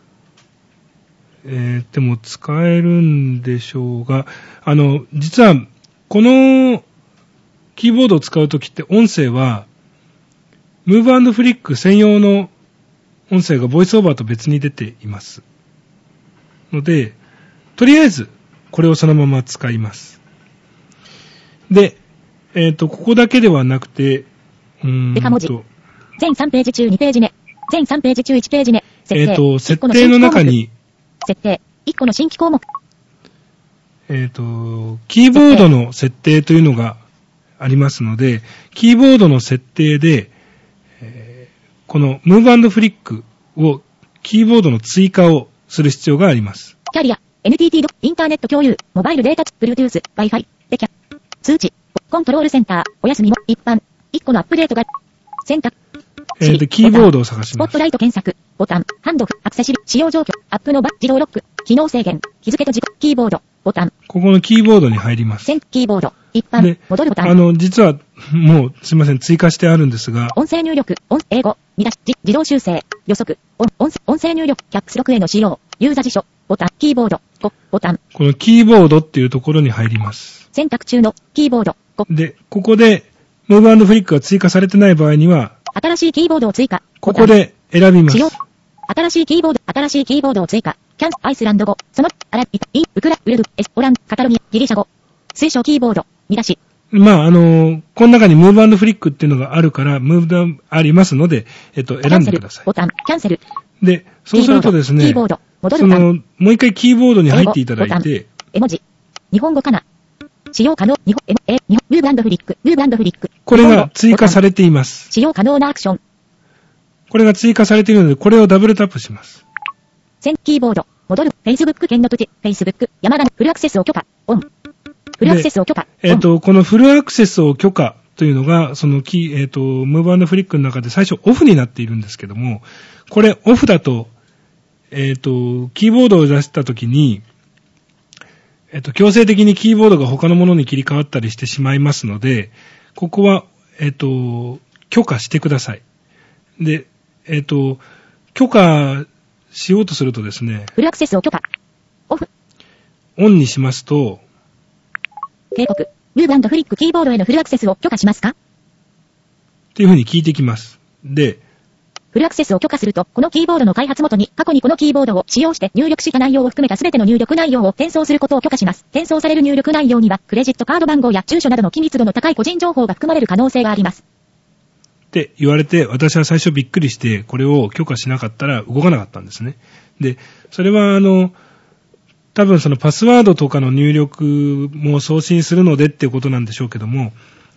でも使えるんでしょうが、実は、このキーボードを使うときって音声は、ムーブ&フリック専用の音声がボイスオーバーと別に出ています。ので、とりあえず、これをそのまま使います。で、ここだけではなくて、 デカ文字。全3ページ中2ページ目。全3ページ中1ページ目。 設定の中に、 設定。1個の新規項目。 キーボードの設定というのがありますので、キーボードの設定で、このムーブ&フリックを、キーボードの追加をする必要があります。 キャリア、NTT インターネット共有、モバイルデータ、Bluetooth、Wi-Fi、で通知、コントロールセンター、お休みも、一般、1個のアップデートが、選択。 キーボードを探します。 スポットライト検索、ボタン、ハンドフ、アクセシビ、使用状況、アップの自動ロック、機能制限、日付と時刻、キーボード、ボタン。 ここのキーボードに入ります。 キーボード、一般、戻るボタン。 実は、もう、すいません、追加してあるんですが。 音声入力、英語、見出し、自動修正、予測、音声入力、キャップスロックへの使用、ユーザー辞書、ボタン、キーボード、ボタン。 このキーボードっていうところに入ります。 選択中のキーボード、 で、ここで、ムーブ&フリックが追加されてない場合には、 新しいキーボードを追加。 ここで選びます。 新しいキーボードを追加。キャンス、アイスランド語、その、アラビタ、ウクラ、ウルド、オラン、カタロニア、ギリシャ語。推奨キーボード、見出し。 まあ、この中にムーブ&フリックっていうのがあるから、ムーブありますので、選んでください。 ボタン、キャンセル。 で、そうするとですね、 キーボード、戻るボタン。 もう一回キーボードに入っていただいて、 絵文字。日本語かな。使用可能、ムーブ&フリック。 これが追加されています。 使用可能なアクション。 これが追加されているので、これをダブルタップします。 キーボード、戻る、Facebook 圏の土地、Facebook、山田、フルアクセスを許可、オン。フルアクセスを許可。 このフルアクセスを許可というのが、そのムーブ&フリックの中で最初オフになっているんですけども、これオフだと、キーボードを出したときに、強制的にキーボードが他のものに切り替わったりしてしまいますので、ここは、許可してください。で、許可しようとするとですね、 フルアクセスを許可。オフ。 オンにしますと、 警告。ムーブ&フリックキーボードへのフルアクセスを許可しますかっていうふうに聞いてきます。で、 フルアクセスを許可すると、このキーボードの開発元に過去にこのキーボードを使用して入力した内容を含めたすべての入力内容を転送することを許可します。転送される入力内容には、クレジットカード番号や住所などの機密度の高い個人情報が含まれる可能性があります。 って言われて、私は最初びっくりして、これを許可しなかったら動かなかったんですね。で、それは多分そのパスワードとかの入力も送信するのでっていうことなんでしょうけども、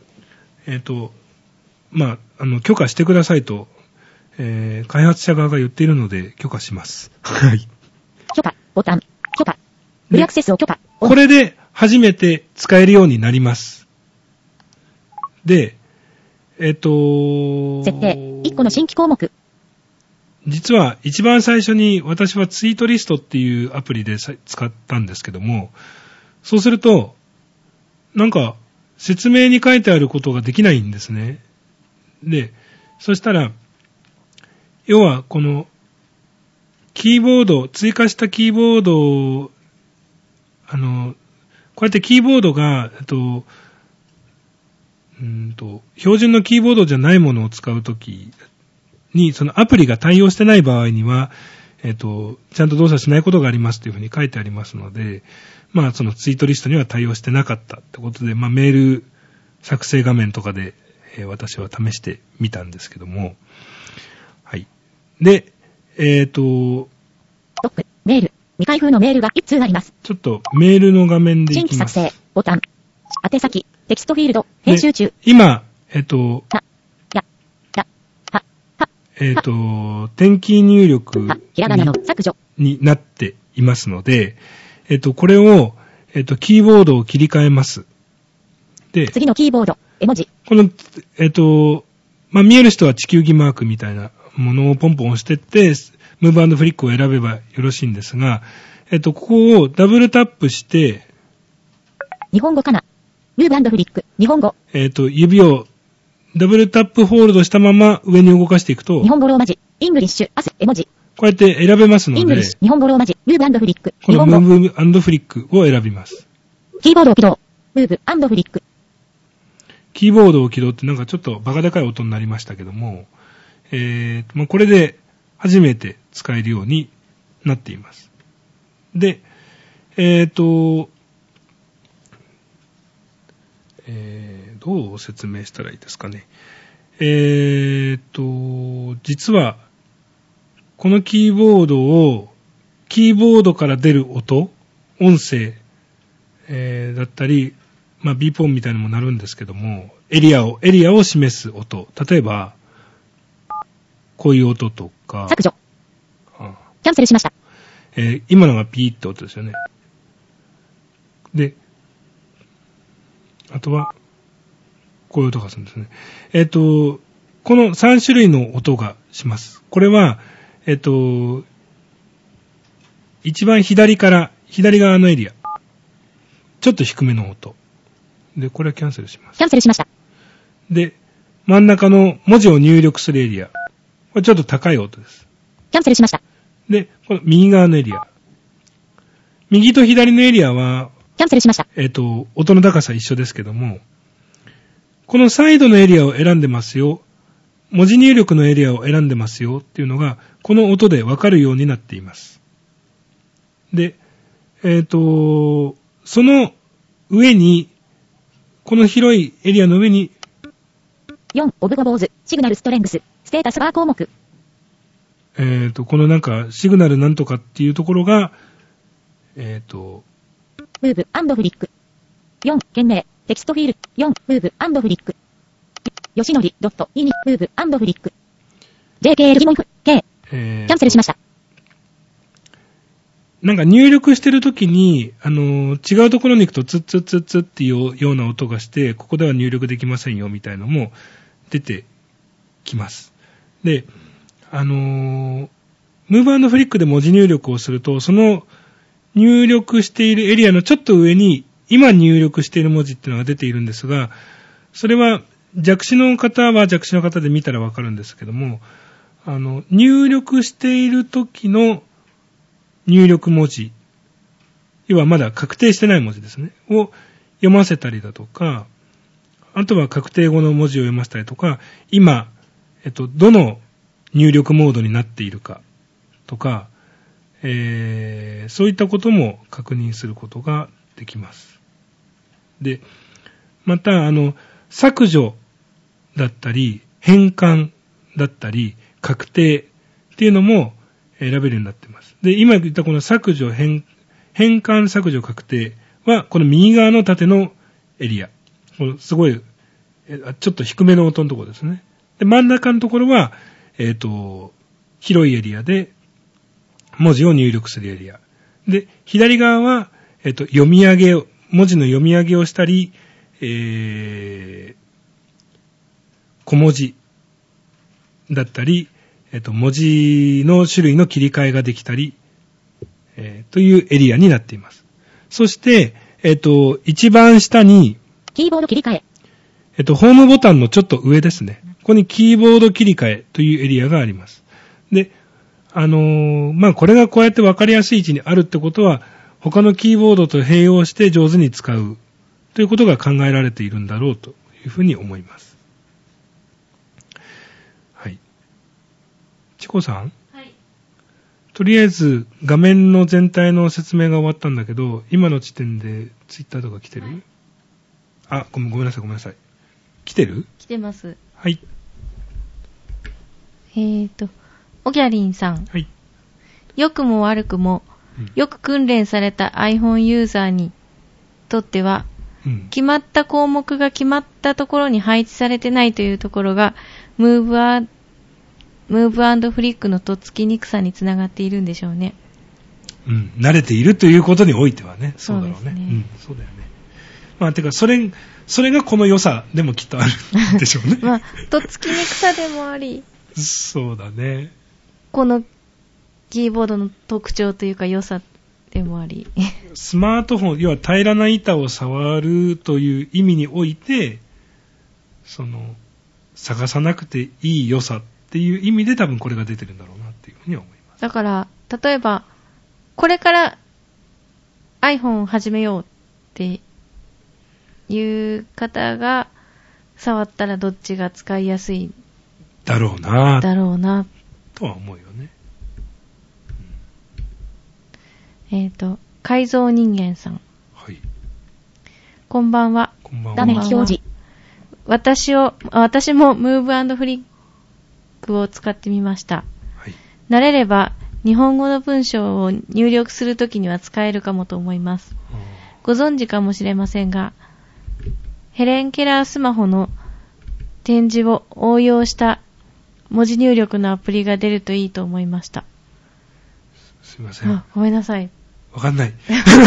まあ、許可してくださいと、開発者側が言っているので許可します。はい。 許可、ボタン、許可。フルアクセスを許可。 これで初めて使えるようになります。で、設定、 1個の新規項目。 実は一番最初に私はツイートリストっていうアプリで使ったんですけども、そうすると、なんか説明に書いてあることができないんですね。で、そしたら、要はこのキーボード、追加したキーボードを、こうやってキーボードが、標準のキーボードじゃないものを使うときに、そのアプリが対応してない場合には、ちゃんと動作しないことがありますというふうに書いてありますので、まあそのツイートリストには対応してなかったってことで、まあメール作成画面とかで、私は試してみたんですけども、はい。で、 トップ、メール、未開封のメールが1通あります。 ちょっとメールの画面でいきます。 新規作成、ボタン、宛先、テキストフィールド、編集中。 今、点キー入力になっていますので、これを、キーボードを切り替えます。で、 次のキーボード、絵文字。 この、まあ、見える人は地球儀マークみたいなものをポンポン押してって、ムーブ&フリックを選べばよろしいんですが、ここをダブルタップして、 日本語かな。ムーブ&フリック、日本語。 指をダブルタップホールドしたまま上に動かしていくと、 日本語ローマ字、イングリッシュ、アス、絵文字。 こうやって選べますので、 イングリッシュ、日本語ローマ字、ムーブ&フリック、 このムーブ&フリックを選びます。 キーボードを起動、ムーブ&フリック。 キーボードを起動ってなんかちょっとバカでかい音になりましたけども、まあ、これで初めて使えるようになっています。で、どう説明したらいいですかね。実は、このキーボードから出る音、音声、だったり、まあ、ビーポンみたいなのもなるんですけども、エリアを示す音。例えば、こういう音とか。 削除。キャンセルしました。 今のがピーって音ですよね。で、あとは、こういう音がするんですね。この3種類の音がします。これは、一番左側のエリア。ちょっと低めの音。で、これはキャンセルします。 キャンセルしました。 で、真ん中の文字を入力するエリア。これちょっと高い音です。 キャンセルしました。 で、この右側のエリア。右と左のエリアは、 キャンセルしました。 音の高さ一緒ですけども、このサイドのエリアを選んでますよ。文字入力のエリアを選んでますよっていうのが、この音でわかるようになっています。で、その上に、この広いエリアの上に、 4、オブゴボーズ、シグナルストレングス、ステータスバー項目。 このなんか、シグナルなんとかっていうところが、 ムーブ&フリック。4、件名、テキストフィールド。4、ムーブ&フリック。よしのり、ドット、イニ、ムーブ&フリック。JKL 疑問符、K。キャンセルしました。 なんか入力してるときに、違うところに行くとツッツッツッツッっていうような音がして、ここでは入力できませんよみたいなのも出てきます。で、ムーブ&フリックで文字入力をすると、その入力しているエリアのちょっと上に、今入力している文字っていうのが出ているんですが、それは弱視の方は弱視の方で見たらわかるんですけども、入力している時の入力文字、要はまだ確定してない文字ですね、を読ませたりだとか、あとは確定後の文字を読ませたりとか、今、どの入力モードになっているかとか、そういったことも確認することができます。で、また、削除だったり、変換だったり、確定っていうのも選べるようになっています。で、今言ったこの削除、変換、削除、確定は、この右側の縦のエリア。このすごい、ちょっと低めの音のところですね。で、真ん中のところは、広いエリアで、文字を入力するエリア。で、左側は、読み上げ文字の読み上げをしたり、小文字だったり、文字の種類の切り替えができたり、というエリアになっています。そして、一番下に、 キーボード切り替え。 ホームボタンのちょっと上ですね。ここにキーボード切り替えというエリアがあります。で、これがこうやって分かりやすい位置にあるってことは、他のキーボードと併用して上手に使うということが考えられているんだろうというふうに思います。はい。チコさん？ はい。 とりあえず画面の全体の説明が終わったんだけど、今の時点でツイッターとか来てる？はい、ごめんなさい。来てる？ 来てます。 はい。 オギャリンさん。 はい。 良くも悪くも、よく訓練された iPhone ユーザーにとっては、決まった項目が決まったところに配置されてないというところが、ムーブ&フリックのとっつきにくさにつながっているんでしょうね。 慣れているということにおいてはね。そうだろうね。そうだよね。てか、それがこの良さでもきっとあるんでしょうね。 とっつきにくさでもあり。 そうだね。 このキーボードの特徴というか良さでもあり。 スマートフォン、要は平らな板を触るという意味において、探さなくていい良さっていう意味で多分これが出てるんだろうなっていうふうには思います。 だから、例えば、これから iPhone を始めようっていう方が触ったらどっちが使いやすいだろうなとは思うよね。 改造人間さん。 はい。 こんばんは。 画面表示。 私もムーブ&フリックを使ってみました。 はい。 慣れれば日本語の文章を入力するときには使えるかもと思います。ご存知かもしれませんが、ヘレンケラースマホの展示を応用した文字入力のアプリが出るといいと思いました。 すいません。 ごめんなさい。 わかんない。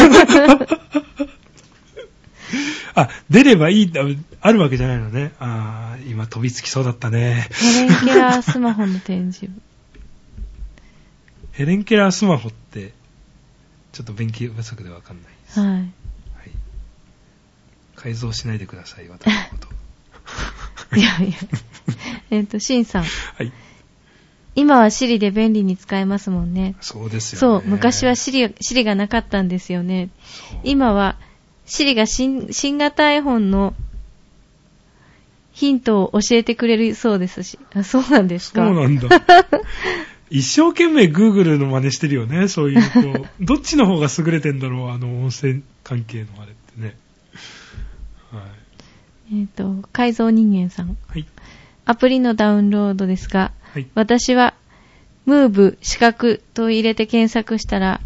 出ればいい、あるわけじゃないのね。今飛びつきそうだったね。 ヘレンケラースマホの展示。 ヘレンケラースマホって、ちょっと勉強不足でわかんないです。 はい。 改造しないでください、私のこと。 いや。シンさん。 はい。 今は Siri で便利に使えますもんね。 そうですよね。 そう、昔は Siri がなかったんですよね。今は Siri が新型 iPhone のヒントを教えてくれるそうですし。そうなんですか？ そうなんだ。一生懸命 Google の真似してるよね、そういう子。どっちの方が優れてんだろう、音声関係のあれってね。はい。 改造人間さん。 はい。 アプリのダウンロードですが、 はい、 私は、ムーブ、四角と入れて検索したら、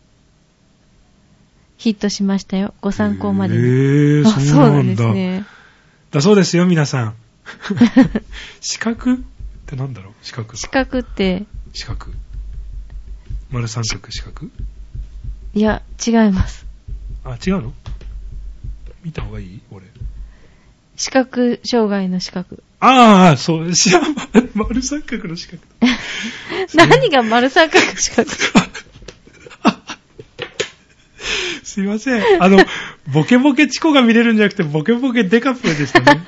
ヒットしましたよ。ご参考までに。 そうなんですね。 だそうですよ、皆さん。四角ってなんだろう？四角。 四角って。 四角。丸三角四角？ いや、違います。 違うの？見た方がいい？俺。 視覚障害の視覚。 そう。丸三角の視覚。 何が丸三角視覚？ すいません。ボケボケチコが見れるんじゃなくて、ボケボケデカプレでしたね。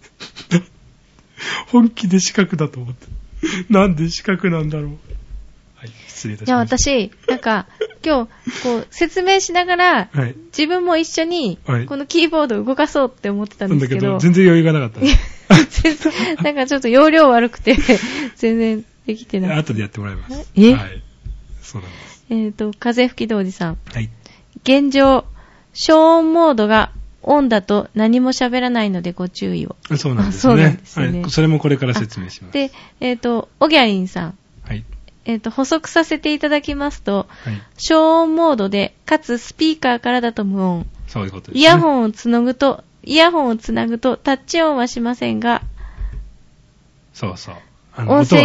本気で視覚だと思って。なんで視覚なんだろう。はい、失礼いたしました。 私、今日、説明しながら、 はい、 自分も一緒に、このキーボードを動かそうって思ってたんですけど。 全然余裕がなかったね。 ちょっと容量悪くて、全然できてない。 後でやってもらいます。はい。そうなんです。風吹き童子さん。 はい。 現状、消音モードがオンだと何も喋らないのでご注意を。 そうなんですね。そうなんですね。はい。それもこれから説明します。 で、オギャリンさん。 はい。 補足させていただきますと、 はい、 消音モードで、かつスピーカーからだと無音。 そういうことですね。 イヤホンをつなぐとタッチ音はしませんが、 そう。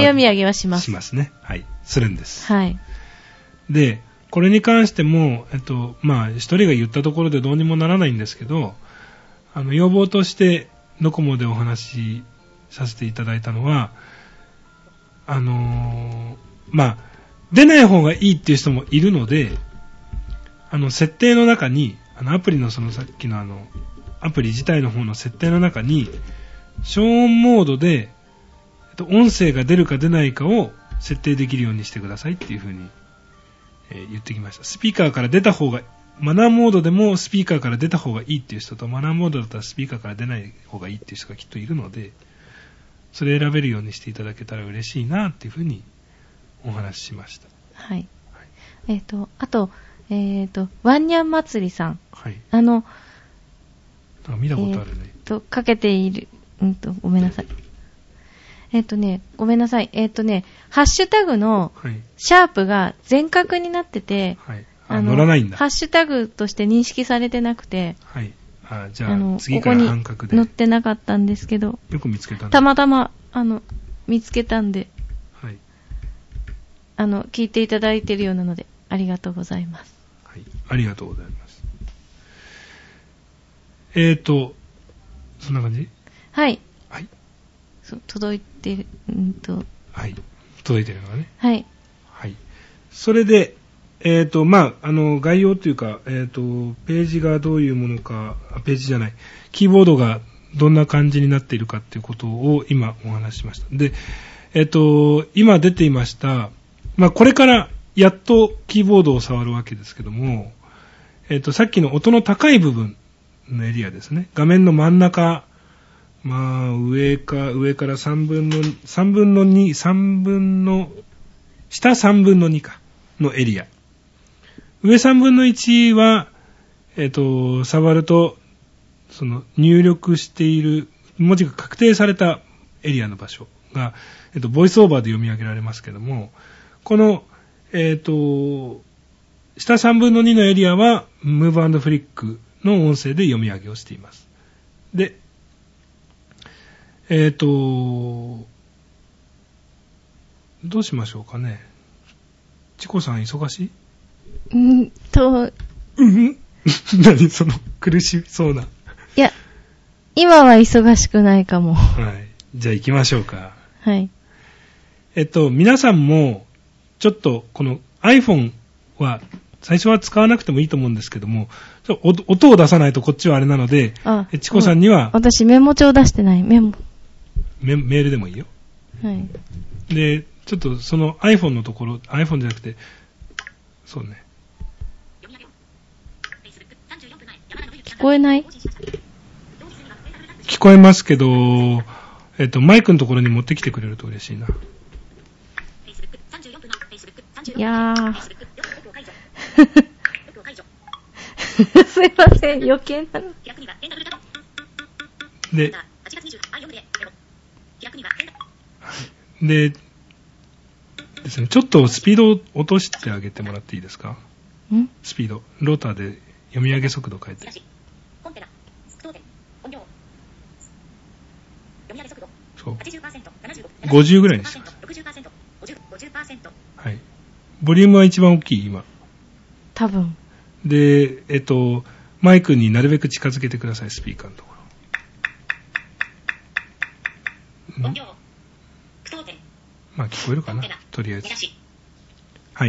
音声読み上げはします。 しますね。はい。するんです。 はい。 で、 これに関しても、まあ、一人が言ったところでどうにもならないんですけど、要望としてドコモでお話しさせていただいたのは、まあ、出ない方がいいっていう人もいるので、設定の中に、アプリのさっきのアプリ自体の方の設定の中に、消音モードで、音声が出るか出ないかを設定できるようにしてくださいっていう風に、言ってきました。スピーカーから出た方が、マナーモードでもスピーカーから出た方がいいっていう人と、マナーモードだったらスピーカーから出ない方がいいっていう人がきっといるので、それ選べるようにしていただけたら嬉しいなっていう風にお話ししました。 はい。あと、ワンニャン祭りさん。 はい。見たことあるね。 かけている、ごめんなさい。ごめんなさい。ハッシュタグのシャープが全角になってて、 はい。乗らないんだ。 ハッシュタグとして認識されてなくて、 はい。じゃあ、次から半角で。 ここに載ってなかったんですけど、 よく見つけたね。 たまたま、見つけたんで、 はい。 聞いていただいているようなので、ありがとうございます。 はい。ありがとうございます。そんな感じ？ はい。 はい。 届いてる、 はい。届いてるのがね。 はい。 はい。それで、まあ、概要というか、ページがどういうものか、ページじゃない、キーボードがどんな感じになっているかっていうことを今お話ししました。で、今出ていました、まあ、これからやっとキーボードを触るわけですけども、さっきの音の高い部分のエリアですね。画面の真ん中、まあ、上から3分の2、下3分の2か、のエリア。上3分の1は、触ると、入力している文字が確定されたエリアの場所が、ボイスオーバーで読み上げられますけども、この、下3分の2のエリアは、ムーブ&フリックの音声で読み上げをしています。で、どうしましょうかね。チコさん忙しい？何その苦しそうな。 いや、今は忙しくないかも。 はい。じゃあ行きましょうか。 はい。 皆さんも、ちょっとこの iPhone は、最初は使わなくてもいいと思うんですけども、音を出さないとこっちはあれなので、チコさんには、 私メモ帳出してない、メールでもいいよ。 はい。 で、ちょっとその iPhone のところ、iPhone じゃなくて、そうね。 聞こえない？ 聞こえますけど、マイクのところに持ってきてくれると嬉しいな。 いやー。すいません、余計なの。 でですね、ちょっとスピードを落としてあげてもらっていいですか？スピード。ローターで読み上げ速度を変えて。そう。50ぐらいにします。はい。ボリュームは一番大きい、今。 多分。 で、マイクになるべく近づけてください、スピーカーのところ。まあ、聞こえるかな？とりあえず。はい。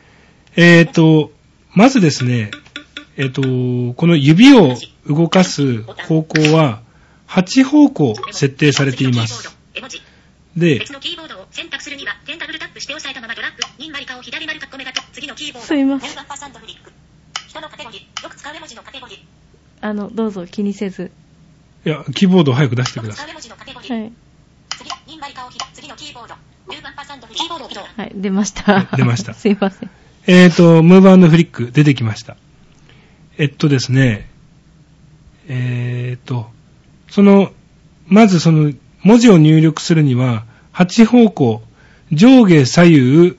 まずですね、この指を動かす方向は、8方向設定されています。で、すいません。どうぞ気にせず。 いや、キーボードを早く出してください。はい。 はい、出ました。 出ました。 すいません。 ムーブ&フリック出てきました。ですね、まず文字を入力するには、8方向、上下左右、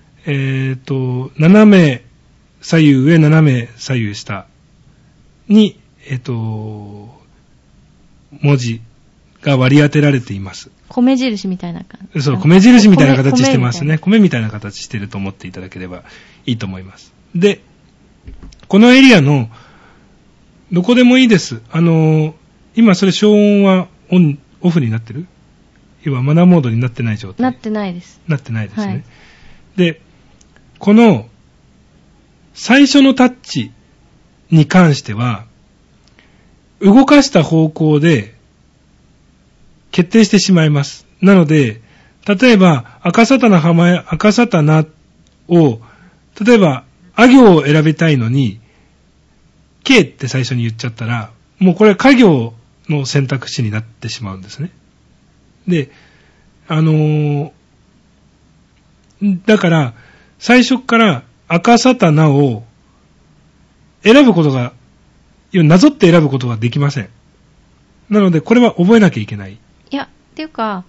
斜め左右上、斜め左右下に、文字、 が割り当てられています。 米印みたいな感じ。 そう、米印みたいな形してますね。米みたいな形してると思っていただければいいと思います。で、このエリアの、どこでもいいです。今それ消音はオフになってる？要はマナーモードになってない状態。 なってないです。 なってないですね。 はい、 で、この、最初のタッチに関しては、動かした方向で決定してしまいます。なので、例えば、赤サタナを、例えば、あ行を選びたいのに、K って最初に言っちゃったら、もうこれは家行の選択肢になってしまうんですね。で、だから、最初から赤サタナを選ぶことが、なぞって選ぶことができません。なので、これは覚えなきゃいけない。 いや、っていうか、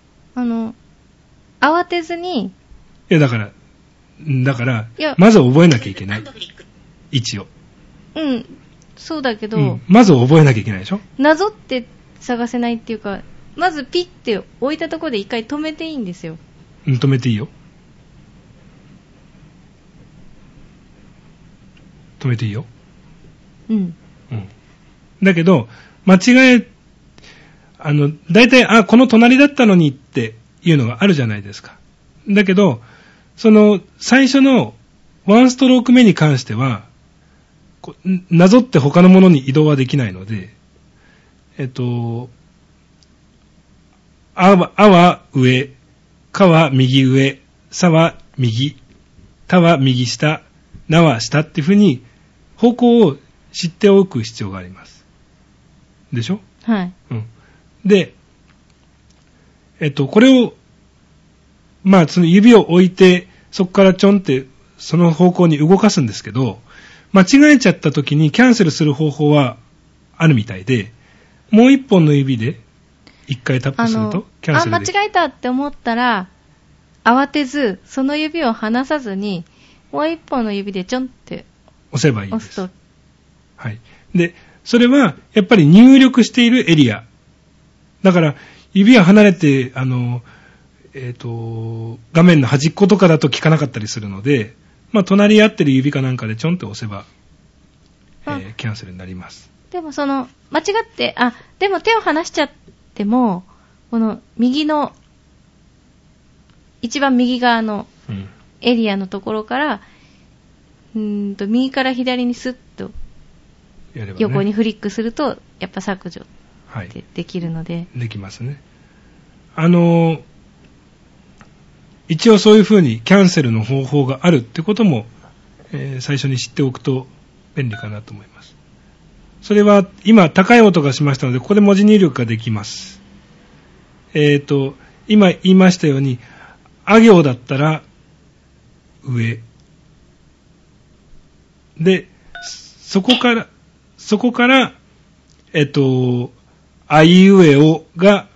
慌てずに。いや、だから、まず覚えなきゃいけない。位置を。 うん、そうだけど、 まず覚えなきゃいけないでしょ？ なぞって探せないっていうか、まずピッて置いたところで一回止めていいんですよ。 止めていいよ。止めていいよ。 うん。 だけど、間違え、大体、この隣だったのにっていうのがあるじゃないですか。だけど、最初のワンストローク目に関しては、なぞって他のものに移動はできないので、あは上、かは右上、さは右、たは右下、なは下っていうふうに方向を知っておく必要があります。でしょ？ はい。 で、これを、その指を置いて、そこからちょんってその方向に動かすんですけど、間違えちゃった時にキャンセルする方法はあるみたいで、もう一本の指で一回タップするとキャンセルできる。 間違えたって思ったら、慌てず、その指を離さずに、もう一本の指でちょんって押せばいいです。 押すと。 はい。で、それはやっぱり入力しているエリア。だから、指が離れて、画面の端っことかだと効かなかったりするので、隣り合ってる指かなんかでちょんって押せば、キャンセルになります。 でも間違って、でも手を離しちゃっても、この右の、一番右側のエリアのところから、右から左にスッと横にフリックすると、やっぱ削除ってできるので。 できますね。一応そういうふうにキャンセルの方法があるってことも、最初に知っておくと便利かなと思います。それは今高い音がしましたので、ここで文字入力ができます。今言いましたように、あ行だったら上。で、そこから、あいうえおが、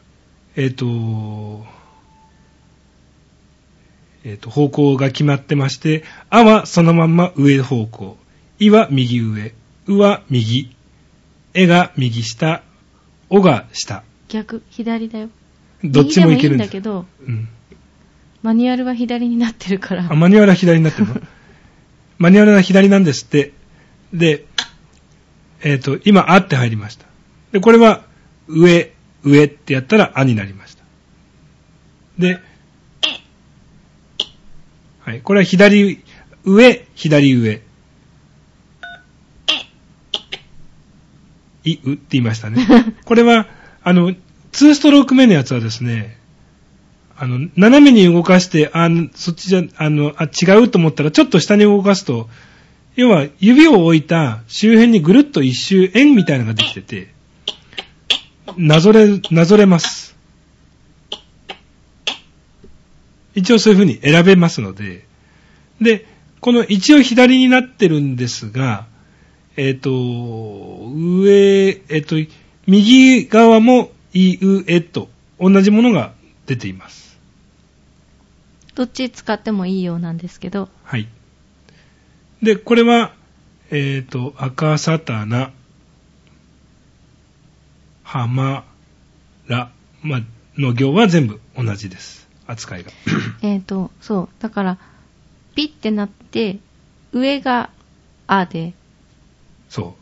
方向が決まってまして、あはそのまんま上方向、いは右上、うは右、えが右下、おが下。 逆、左だよ。 どっちもいけるんだけど、マニュアルは左になってるから。 マニュアルは左になってるの？マニュアルは左なんですって。で、今、あって入りました。で、これは、上ってやったら、あになりました。で、はい、これは左上、うって言いましたね。これは、2ストローク目のやつはですね、斜めに動かして、そっちじゃ、違うと思ったら、ちょっと下に動かすと、要は、指を置いた周辺にぐるっと一周円みたいなのができてて、なぞれます。一応そういう風に選べますので、で、この一応左になってるんですが、右側もいうえと同じものが出ています。 どっち使ってもいいようなんですけど。 はい。で、これは、赤サタナ、はま、 ら、の行は全部同じです。扱いが。 そう。だから、ピッてなって、上があで。 そう。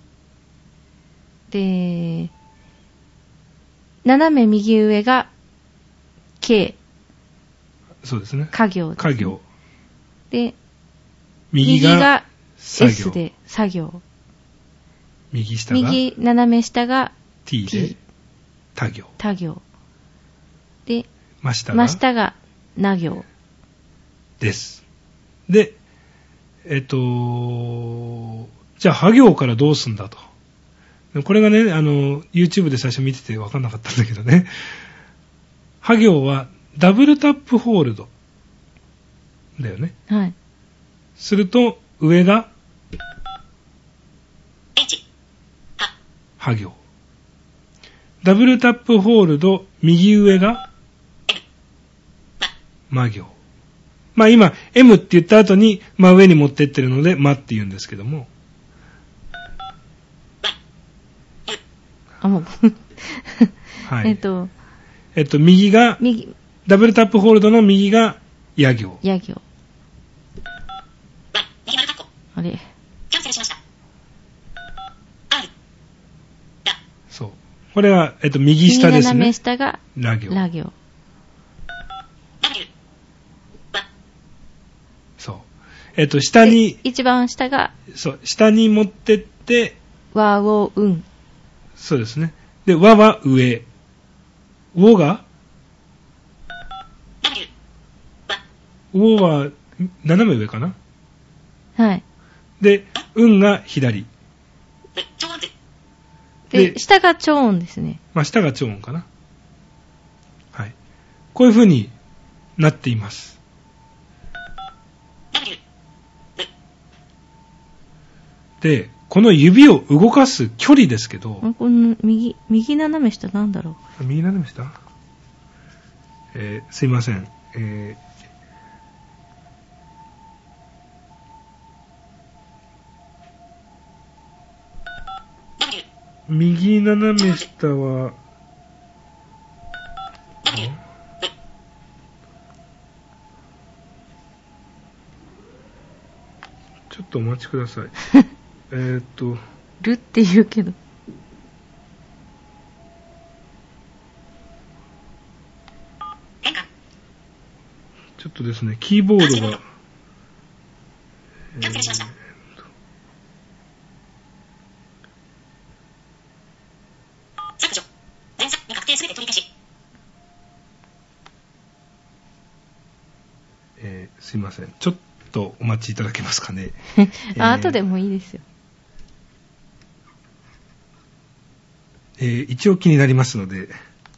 で、斜め右上が K。 そうですね。 家行ですね。 家行。 で、 右が S で作業。 右下が右斜め下が T で他行。 他行。で、 真下がな行。 です。で、じゃあ、は行からどうすんだと。これがね、YouTube で最初見てて分かんなかったんだけどね。は行はダブルタップホールド。だよね。 はい。 すると、上が H。 は行。ダブルタップホールド、右上がま行。今、M って言った後に、真上に持ってってるので、まって言うんですけども。 もう。 はい。右が、ダブルタップホールドの右が、や行。 や行。あれ。 キャンセルしました。 そう。これは、右下ですね。 右斜め下が、 ら行。 ら行。 そう。下に、 一番下が、 そう、下に持ってって、 わをうん。 そうですね。で、わは上。おがおは斜め上かな。 はい。 で、うんが左。 で、下が超音ですね。 下が超音かな。はい。こういう風になっています。で、この指を動かす距離ですけど。 この右斜め下なんだろう。右斜め下？すいません。右斜め下は、ちょっとお待ちください。 るって言うけど。 ちょっとですね、キーボードが、 削除。連鎖に確定すべて取り消し。 すいません。ちょっとお待ちいただけますかね。 後でもいいですよ。 一応気になりますので。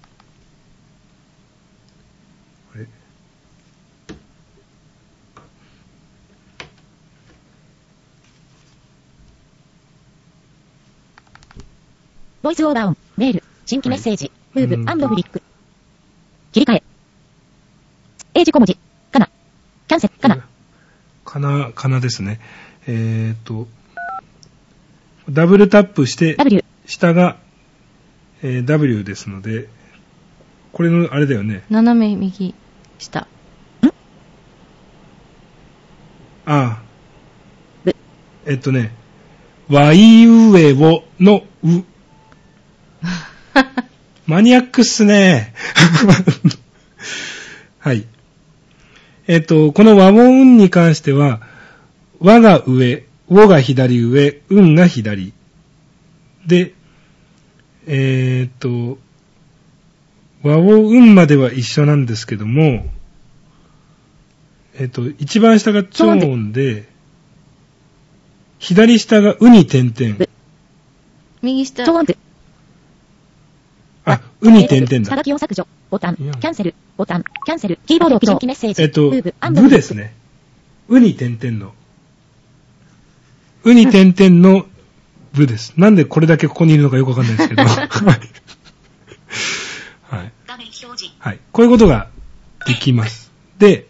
ボイスオーバーオン、メール、新規メッセージ、ムーブ、&フリック。切り替え。英字小文字、かな。キャンセル、かな。 かなですね。ダブルタップして、 W。 下が、W ですので、これのあれだよね。 斜め右下。 わいうえをのう。マニアックっすね。はい。この和音に関しては、和が上、をが左上、うんが左。で、和音うんまでは一緒なんですけども、一番下が超音で、左下がうに点々。 右下。 超音符。 うに点々だ。 下書きを削除。ボタン。キャンセル。ボタン。キャンセル。キーボードを起動。新規メッセージ。 ぶですね。うに点々の。うに点々のぶです。なんでこれだけここにいるのかよくわかんないですけど。はい。 画面表示。 はい。こういうことができます。で、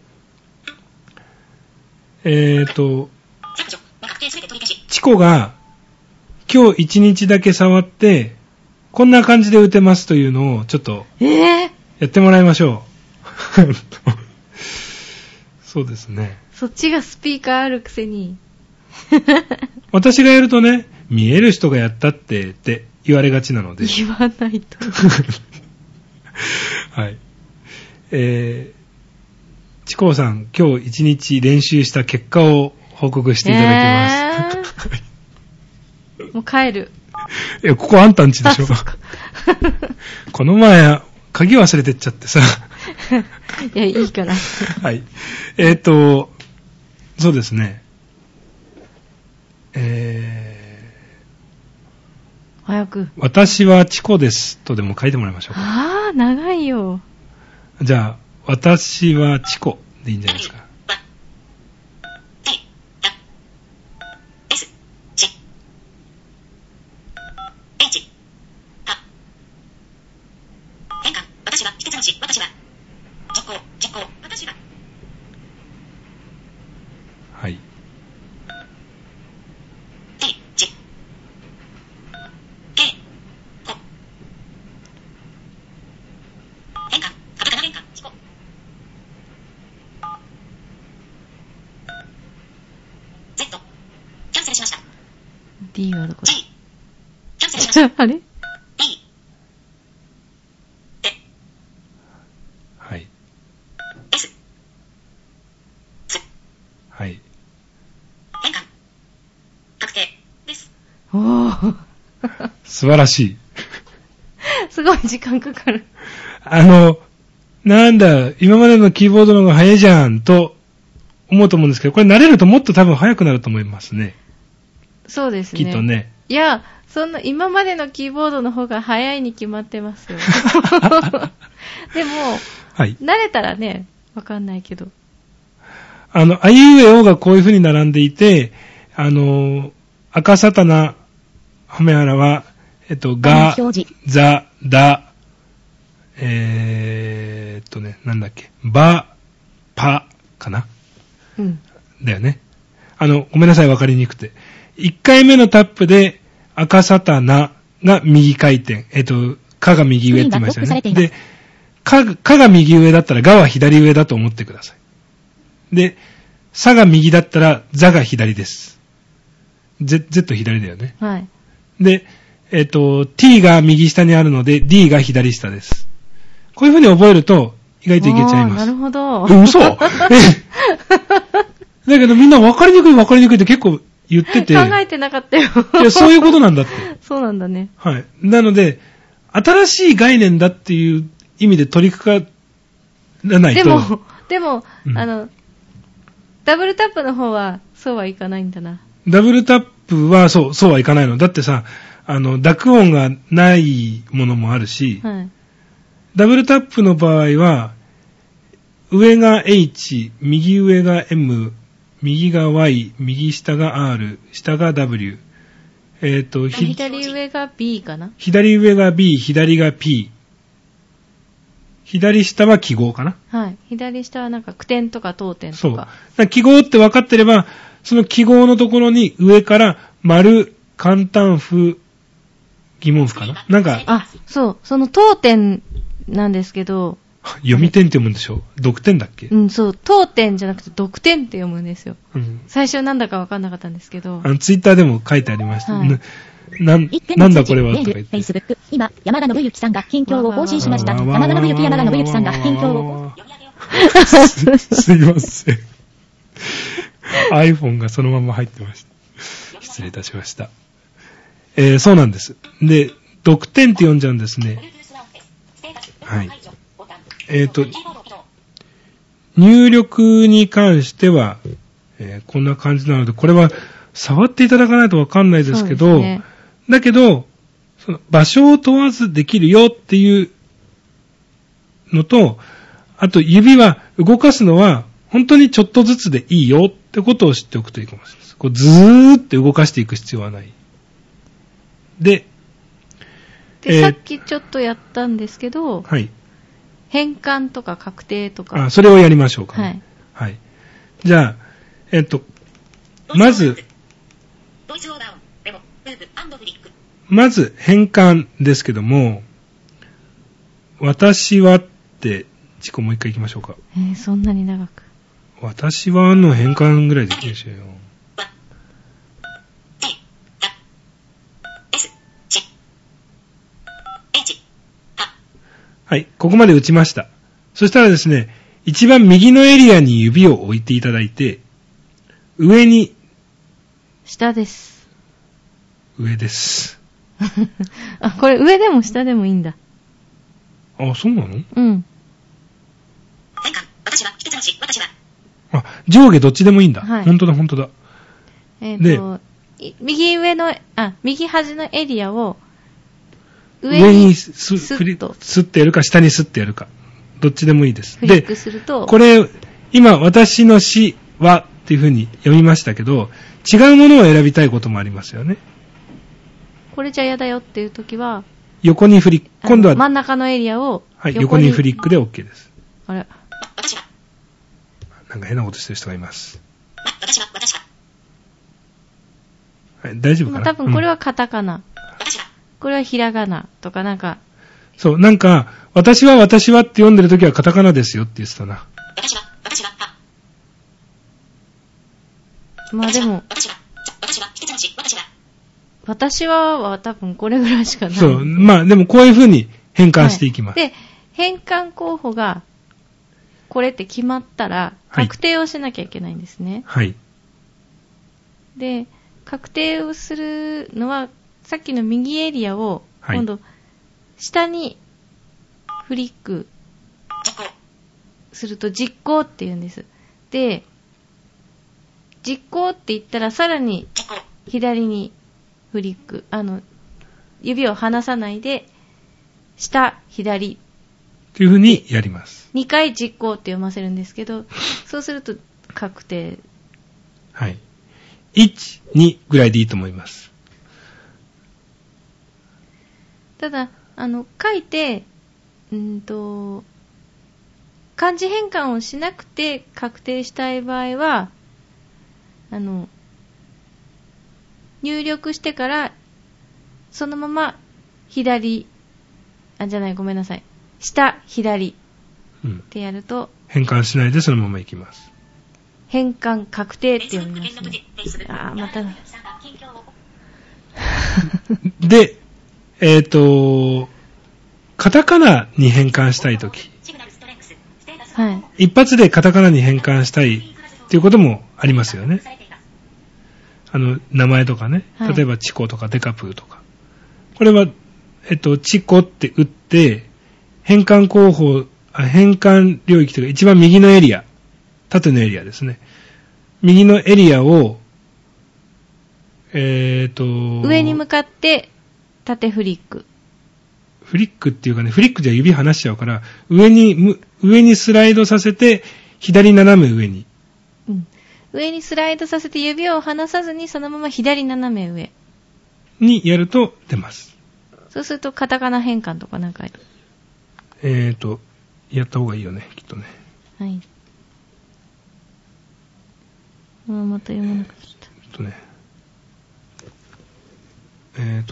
チコが今日一日だけ触って、 こんな感じで打てますというのをちょっとやってもらいましょう。そうですね。 そっちがスピーカーあるくせに。 私がやるとね、見える人がやったって言われがちなので。 言わないと。 はい。チコさん、今日一日練習した結果を報告していただきます。 もう帰る。 いや、ここあんたんちでしょ。この前、鍵忘れてっちゃってさ。 いや、いいかな。 はい。そうですね。 早く。 私はチコですとでも書いてもらいましょうか。 ああ、長いよ。 じゃあ、私はチコでいいんじゃないですか。はい。 D はどこだ？あれ？ はい。はい。 確定です。おー。 素晴らしい。 すごい時間かかる。 なんだ、今までのキーボードの方が早いじゃんと思うと思うんですけど、これ慣れるともっと多分早くなると思いますね。 そうですね。 きっとね。 いや、今までのキーボードの方が早いに決まってますよ。でも、 はい、 慣れたらね、わかんないけど。 あいうえおがこういう風に並んでいて、赤サタナ、ハメハラは、が、ザ、ダ、なんだっけ、バ、パ、かな？ うん。 だよね。ごめんなさい、わかりにくくて。1回目のタップで、赤サタナが右回転。かが右上って言いましたよね。で、かが右上だったら、がは左上だと思ってください。で、さが右だったら、ザが左です。Z 左だよね。 はい。 で、t が右下にあるので、d が左下です。こういう風に覚えると、意外といけちゃいます。 なるほど。 嘘だけどみんな分かりにくいって結構言ってて。 考えてなかったよ。 いや、そういうことなんだって。 そうなんだね。 はい。なので、新しい概念だっていう意味で取り掛からないと。 でも、うん、ダブルタップの方は、そうはいかないんだな。 ダブルタップは、そうはいかないの。だってさ、濁音がないものもあるし、 はい、 ダブルタップの場合は、上が H、右上が M、右が Y、右下が R、下が W。 左上が B かな？ 左上が B、左が P。左下は記号かな？ はい。左下はなんか句点とか当点とか。 そう。だから記号って分かってれば、その記号のところに上から丸、簡単符、疑問符かな？なんか。 あ、そう。その当点なんですけど。 読み点って読むんでしょ？読点だっけ？ うん、そう。当点じゃなくて読点って読むんですよ。 うん。 最初なんだか分かんなかったんですけど。 ツイッターでも書いてありました。はい、なんだこれはとか言って。 Facebook、今、山田信之さんが近況を更新しました。山田信之さんが近況を。 すいません。iPhone がそのまま入ってました。失礼いたしました。そうなんです。で、読点って読んじゃうんですね。はい。入力に関しては、こんな感じなので、これは触っていただかないとわかんないですけど、ね、だけど、その場所を問わずできるよっていうのと、あと指は動かすのは本当にちょっとずつでいいよってことを知っておくといいかもしれないです。こうずーって動かしていく必要はない。で、 さっきちょっとやったんですけど、 はい。 変換とか確定とか。 それをやりましょうか、ね。はい。はい。じゃあ、 まず変換ですけども、私はって自己もう一回行きましょうか。 そんなに長く。 私はの変換ぐらいできるでしょうよ。はい、ここまで打ちました。そしたらですね、一番右のエリアに指を置いていただいて、上に。 下です。 上です。 あ、これ上でも下でもいいんだ。 あ、そうなの？ うん。 あ、上下どっちでもいいんだ。 はい、 本当だ、本当だ。 で、右端のエリアを上にスッてやるか、下にスッてやるか。どっちでもいいです。 フリックすると。 で、これ、今、私の詩はっていう風に読みましたけど、違うものを選びたいこともありますよね。 これじゃ嫌だよっていうときは、 横にフリック、今度は真ん中のエリアをはい、横にフリックで OK です。 あれ、 なんか変なことしてる人がいます。はい、大丈夫かな？ 多分これはカタカナ。これはひらがなとかなんか。 そう、なんか、私はって読んでるときはカタカナですよって言ってたな。 まあでも、私は多分これぐらいしかない。 そう、まあでもこういう風に変換していきます。 はい、で、変換候補がこれって決まったら確定をしなきゃいけないんですね。 はい。 で、確定をするのはさっきの右エリアを今度下にフリックすると実行って言うんです。で、実行って言ったらさらに左にフリック、指を離さないで下、左という風にやります。 2回実行って読ませるんですけど、そうすると確定。 はい。1、2ぐらいでいいと思います。 ただ、書いて、漢字変換をしなくて確定したい場合は、入力してから、そのまま左、ごめんなさい。下、左ってやると、 変換しないでそのままいきます。 変換確定って読みますね。あー、また。 で、カタカナに変換したいとき、 はい。 一発でカタカナに変換したいっていうこともありますよね。名前とかね。例えばチコとかデカプーとか。これは、チコって打って、変換領域というか一番右のエリア、縦のエリアですね。右のエリアを、 上に向かって縦フリック。 フリックっていうかね、フリックじゃ指離しちゃうから、上にスライドさせて、左斜め上に。 うん。上にスライドさせて指を離さずにそのまま左斜め上。 にやると出ます。 そうするとカタカナ変換とかなんかやった方がいいよね、きっとね。 はい。また読まなくなっちゃった。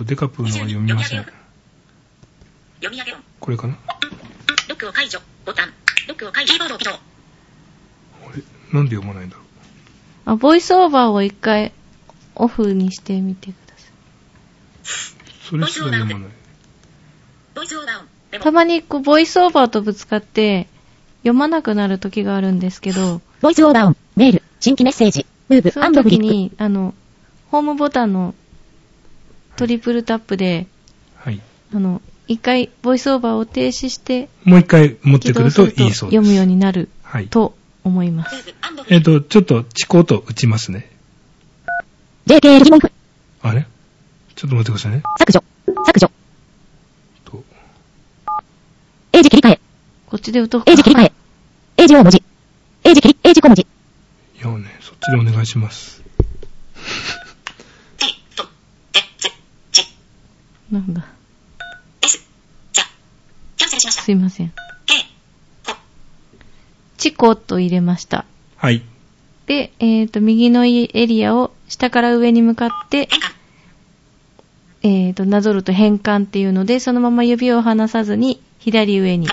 デカプーのが読みません。 読み上げ音。 これかな。 ロックを解除。ボタン。ロックを解除。キーボードを起動。 あれなんで読まないんだろう。 ボイスオーバーを一回オフにしてみてください。 それすら読まない。 ボイスオーバー。 たまにボイスオーバーとぶつかって読まなくなる時があるんですけど。 ボイスオーバーオン。メール。新規メッセージ。ムーブ。 その時に、ホームボタンのトリプルタップで、 はい。 一回ボイスオーバーを停止して、 もう一回持ってくるといいそうです。 読むようになると思います。 ちょっとチコと打ちますね。 JKL 疑問符。 あれちょっと待ってくださいね。 削除。英字切り替え。 こっちで打とうか。 英字切り替え。英字大文字。英字小文字。 いやね、そっちでお願いします。 なんだ。すいません。チコと入れました。 はい。 で、右のエリアを下から上に向かって、 なぞると変換っていうので、そのまま指を離さずに左上に。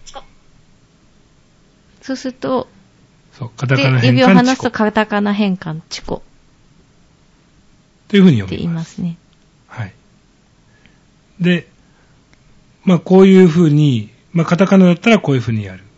そうすると、 カタカナ変換指を離すとカタカナ変換チコ。 というふうに読みます。 って言いますね。 はい。で、こういうふうに、カタカナだったらこういうふうにやる。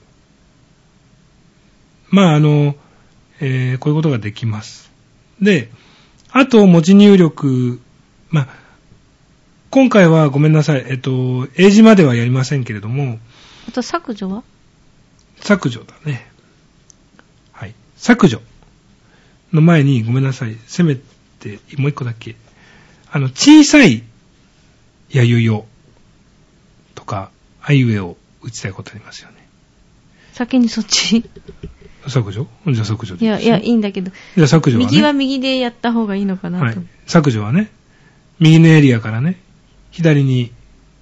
こういうことができます。で、あと文字入力、今回はごめんなさい、英字まではやりませんけれども。 あと削除は？ 削除だね。はい。削除の前にごめんなさい、せめてもう一個だけ。小さいやゆよとか、あいうえを打ちたいことありますよね。 先にそっち削除？じゃあ削除でいいです。 いや、いいんだけど。 じゃあ削除はね。 右は右でやった方がいいのかなと。はい。 削除はね、右のエリアからね、左に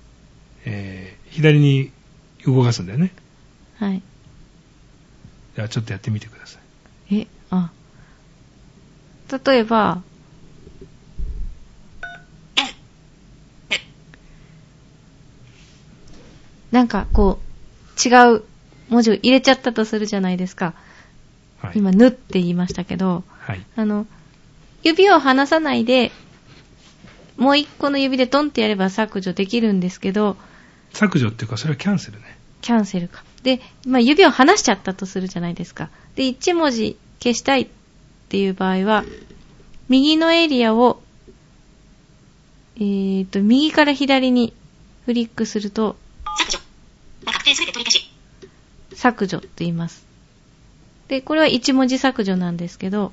動かすんだよね。 はい。 じゃあちょっとやってみてください。例えば、なんかこう、違う文字を入れちゃったとするじゃないですか。はい、今、ぬって言いましたけど、はい、指を離さないで、もう一個の指でトンってやれば削除できるんですけど、 削除っていうか、それはキャンセルね。 キャンセルか。で、指を離しちゃったとするじゃないですか。で、1文字消したいっていう場合は、右のエリアを、右から左にフリックすると、 削除。確定すべて取り消し。 削除って言います。で、これは1文字削除なんですけど、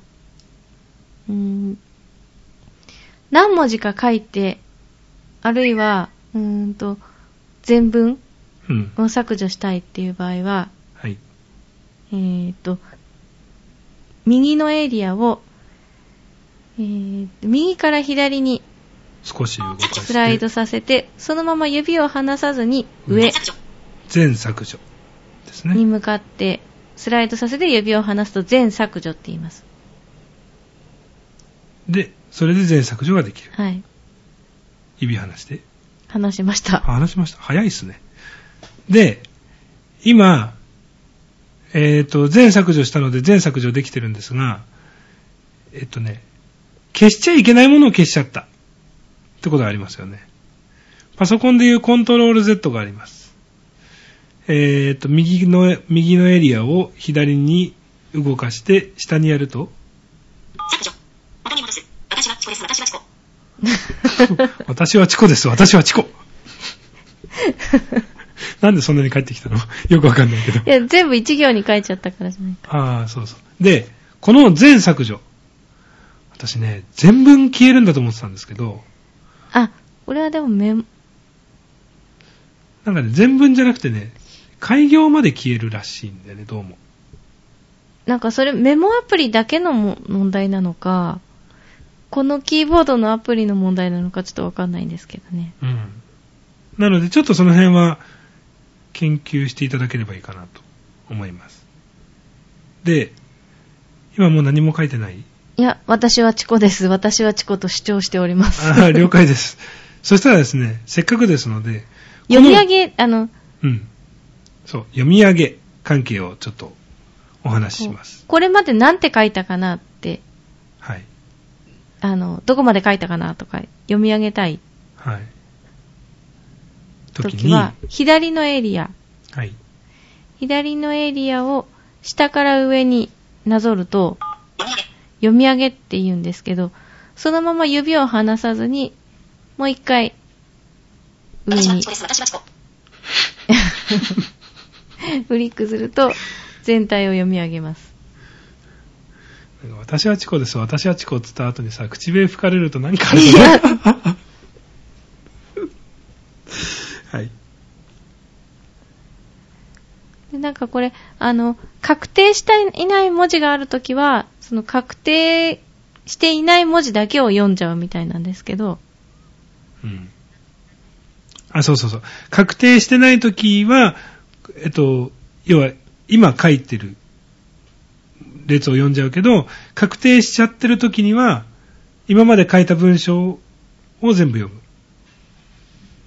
何文字か書いて、あるいは、全文を削除したいっていう場合は、はい。右のエリアを、右から左に少し動かしてスライドさせて、そのまま指を離さずに上、 全削除ですね。 に向かってスライドさせて指を離すと全削除って言います。 で、それで全削除ができる。 はい。 指離して。 離しました。 離しました。早いっすね。で、今、全削除したので全削除できてるんですが、消しちゃいけないものを消しちゃったってことがありますよね。パソコンでいうコントロール Z があります。右のエリアを左に動かして下にやると、 削除。元に戻す。私はチコです。私はチコ。 私はチコです。私はチコ。なんでそんなに返ってきたの？よくわかんないけど。 いや、全部一行に書いちゃったからじゃないか。 ああ、そうそう。で、この全削除。私ね、全文消えるんだと思ってたんですけど。 これはでもなんかね、全文じゃなくてね、開業まで消えるらしいんだよね、どうも。 なんかそれメモアプリだけの問題なのか、このキーボードのアプリの問題なのかちょっとわかんないんですけどね。 うん。なのでちょっとその辺は研究していただければいいかなと思います。で、今もう何も書いてない？ いや、私はチコです。私はチコと主張しております。 了解です。そしたらですね、せっかくですので、 読み上げ、 そう、読み上げ関係をちょっとお話しします。 これまで何て書いたかなって、 はい。 どこまで書いたかなとか読み上げたい。 はい。 時は、左のエリア。 はい。 左のエリアを下から上になぞると、読み上げって言うんですけど、そのまま指を離さずに、もう一回、上に。フリックすると、全体を読み上げます。 私はチコです。私はチコって言った後にさ、口笛吹かれると何かあるじゃないはい。 で、なんかこれ、確定していない文字があるときは、その確定していない文字だけを読んじゃうみたいなんですけど。 うん。そうそうそう。確定してないときは、要は、今書いてる列を読んじゃうけど、確定しちゃってるときには、今まで書いた文章を全部読む。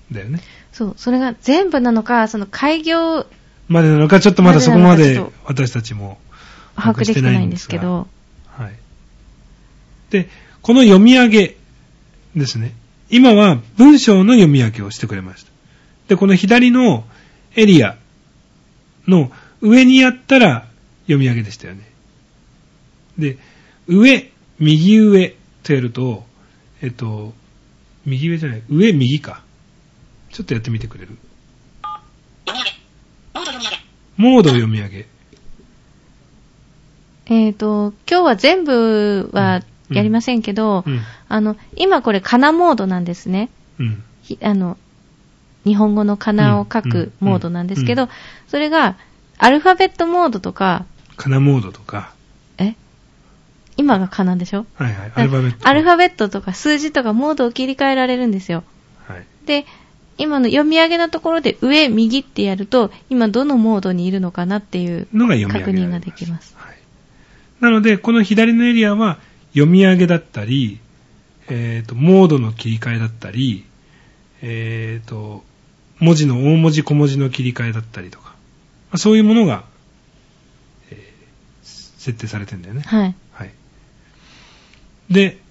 だよね。 そう、それが全部なのか、その開業までなのか、ちょっとまだそこまで私たちも把握してないんですけど。はい。で、この読み上げですね。今は文章の読み上げをしてくれました。で、この左のエリアの上にやったら読み上げでしたよね。で、上、右上とやると、右上じゃない、上、右か。ちょっとやってみてくれる？ 読み上げ。モード読み上げ。 モード読み上げ。 今日は全部はやりませんけど、今これカナモードなんですね。日本語のカナを書くモードなんですけど、それがアルファベットモードとか、 カナモードとか。 今がカナでしょ？ はいはい。アルファベット。 アルファベットとか数字とかモードを切り替えられるんですよ。 はい。 で、今の読み上げのところで上、右ってやると、今どのモードにいるのかなっていう確認ができます。 はい。なので、この左のエリアは読み上げだったり、モードの切り替えだったり、文字の大文字小文字の切り替えだったりとか、そういうものが、設定されてるんだよね。 はい。 はい。で、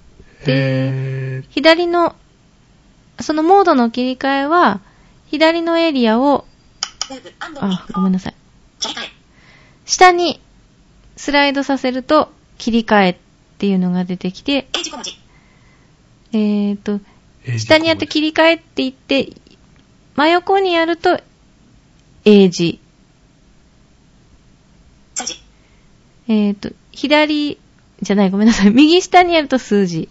左の、そのモードの切り替えは、左のエリアを、ごめんなさい。下にスライドさせると、切り替えっていうのが出てきて、下にやって切り替えって言って、真横にやると、英字。左じゃない、ごめんなさい。右下にやると数字。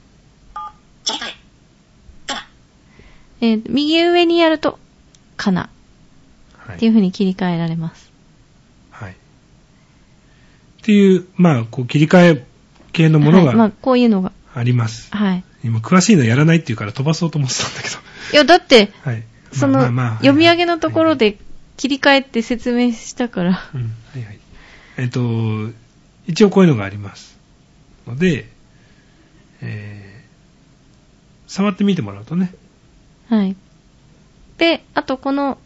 右上にやると、かな。はい。っていう風に切り替えられます。 はい。っていう、こう切り替え系のものが、 こういうのがあります。 はい。 今詳しいのやらないっていうから飛ばそうと思ってたんだけど。 いや、だって、 はい。 読み上げのところで切り替えって説明したから。 はいはい。一応こういうのがありますので、触ってみてもらうとね。 はい。で、あとこの、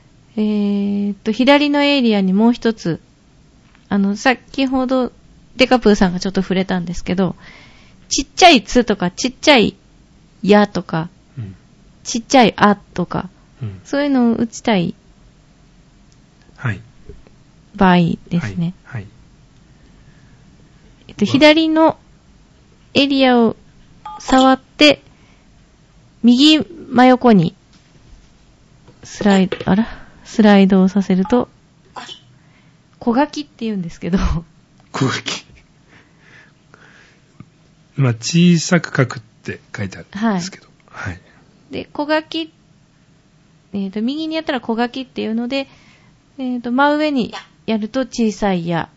左のエリアにもう一つ、先ほどデカプーさんがちょっと触れたんですけど、ちっちゃいつとか、ちっちゃいやとか、ちっちゃいあとか、そういうのを打ちたい場合ですね。 はい。 左のエリアを触って、右真横にスライドをさせると、小書きって言うんですけど。 小書き。小さく書くって書いてあるんですけど。はい。 で、小書き、右にやったら小書きっていうので、真上にやると小さいや。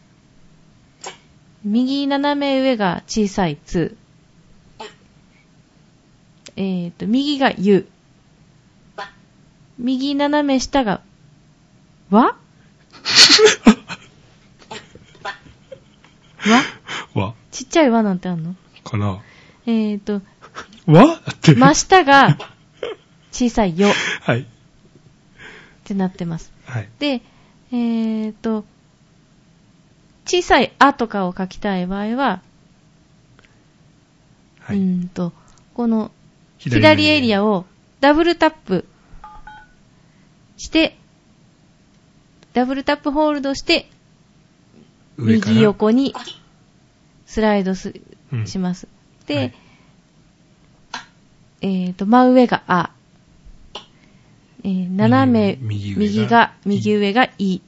右斜め上が小さいつ。右がゆ。右斜め下がわわちっちゃいわなんてあんのかな。 わって。 真下が小さいよ。 はい。 ってなってます。 はい。 で、小さいあとかを書きたい場合は、 はい、 この左エリアをダブルタップして、ダブルタップホールドして、右横にスライドします。で、真上があ、斜め右上がい、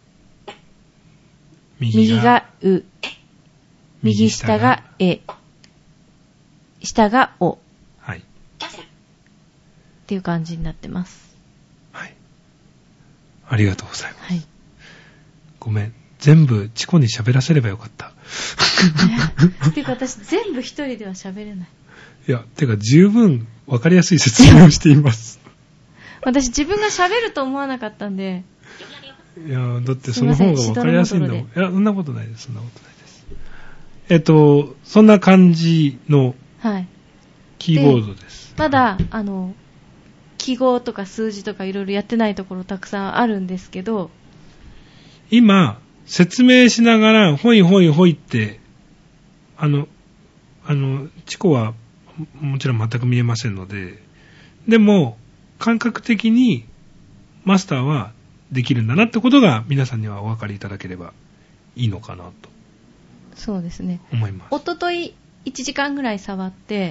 右がう、右下がえ、下がお。 はい。 っていう感じになってます。 はい。ありがとうございます。 はい。 ごめん。全部チコに喋らせればよかった。 ていうか私全部一人では喋れない。 いや、てか十分わかりやすい説明をしています。 私自分が喋ると思わなかったんで。 いや、だってその方がわかりやすいんだもん。いや、そんなことないです。そんなことないです。そんな感じのキーボードです。 まだ、 記号とか数字とかいろいろやってないところたくさんあるんですけど、 今、説明しながら、ほいほいほいって、チコはもちろん全く見えませんので、でも、感覚的にマスターはできるんだなってことが皆さんにはお分かりいただければいいのかなと。 そうですね。 思います。 おととい1時間ぐらい触って、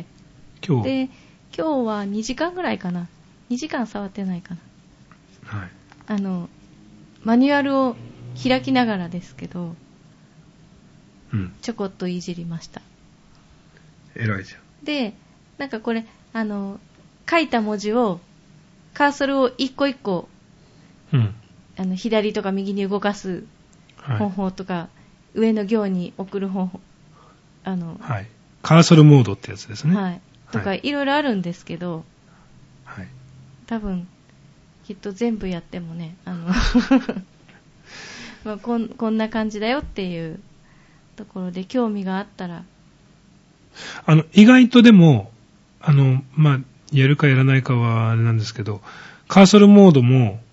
今日は2時間ぐらいかな。2時間触ってないかな。 はい。 マニュアルを開きながらですけど、ちょこっといじりました。 偉いじゃん。 で、なんかこれ、書いた文字を、カーソルを一個一個、左とか右に動かす方法とか、はい、上の行に送る方法、はい。 カーソルモードってやつですね。 はい。とか、いろいろあるんですけど、 はい。 多分、きっと全部やってもね、まあ、こんな感じだよっていうところで興味があったら。 意外とでも、まあ、やるかやらないかはあれなんですけど、カーソルモードも、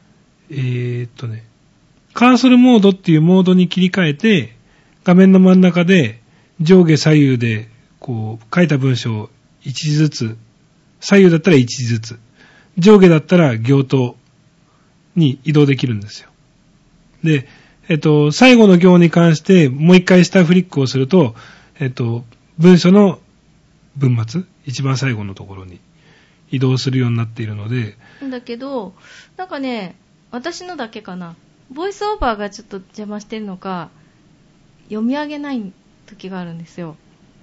カーソルモードっていうモードに切り替えて、画面の真ん中で上下左右で、こう、書いた文章を1字ずつ、左右だったら1字ずつ、上下だったら行頭に移動できるんですよ。で、最後の行に関してもう一回下フリックをすると、文章の文末、一番最後のところに移動するようになっているので。 だけど、なんかね、私のだけかな。ボイスオーバーがちょっと邪魔してるのか、読み上げない時があるんですよ。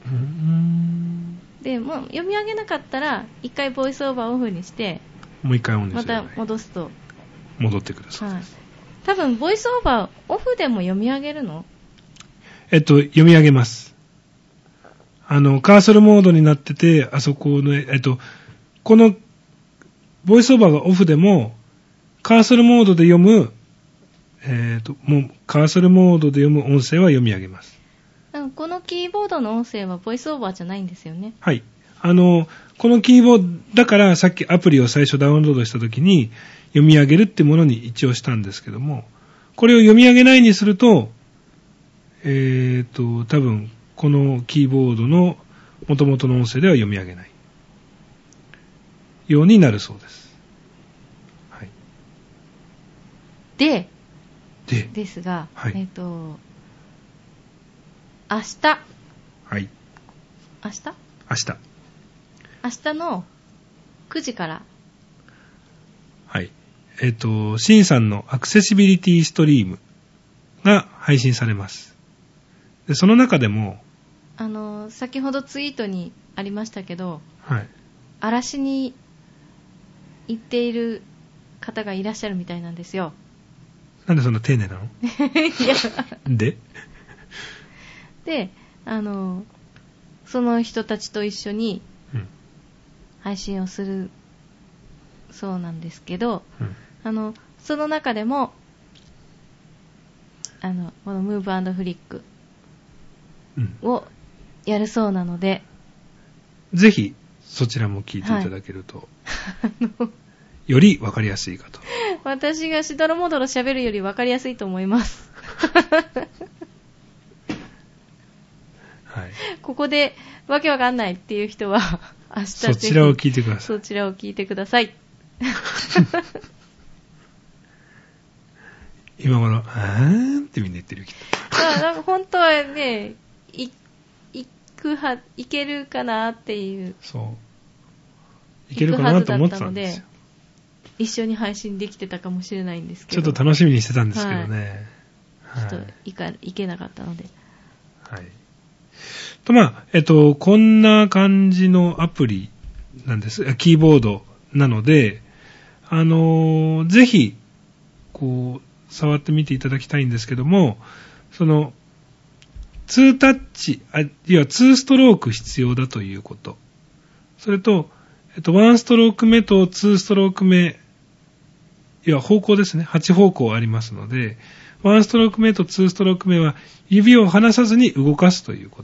で、もう読み上げなかったら、一回ボイスオーバーオフにして、 もう一回オンにして、 また戻すと。 戻ってください。 はい。多分、ボイスオーバーオフでも読み上げるの？ 読み上げます。カーソルモードになってて、あそこの、この、ボイスオーバーがオフでも、カーソルモードで読む、もう、カーソルモードで読む音声は読み上げます。 このキーボードの音声はボイスオーバーじゃないんですよね。 はい。このキーボード、だからさっきアプリを最初ダウンロードしたときに、読み上げるってものに一応したんですけども、これを読み上げないにすると、多分、このキーボードの元々の音声では読み上げないようになるそうです。はい。 ですが、 はい、 明日。 はい。 明日の9時から。 はい。シンさんのアクセシビリティストリームが配信されます。で、その中でも、 先ほどツイートにありましたけど、 はい。 嵐に行っている方がいらっしゃるみたいなんですよ。 なんでそんな丁寧なの？いや。で、 その人たちと一緒に配信をするそうなんですけど、その中でも、このムーブ&フリックをやるそうなので、 ぜひそちらも聞いていただけると、はい、より分かりやすいかと。 私がしどろもどろ喋るより分かりやすいと思います。 はい、 ここでわけわかんないっていう人は明日そちらを聞いてください。 そちらを聞いてください。 今頃ってみんな言ってるけど。 なんか本当はね、いけるかなっていう。 そう。いけるかなと思ってたんですよ。 一緒に配信できてたかもしれないんですけど。ちょっと楽しみにしてたんですけどね。 はい、ちょっといけなかったので。 はい。と、まあ、こんな感じのアプリなんです。キーボードなので、ぜひ、こう、触ってみていただきたいんですけども、2タッチ、いや、2ストローク必要だということ。それと、1ストローク目と2ストローク目、いや、方向ですね。8方向ありますので、1ストローク目と2ストローク目は指を離さずに動かすということ。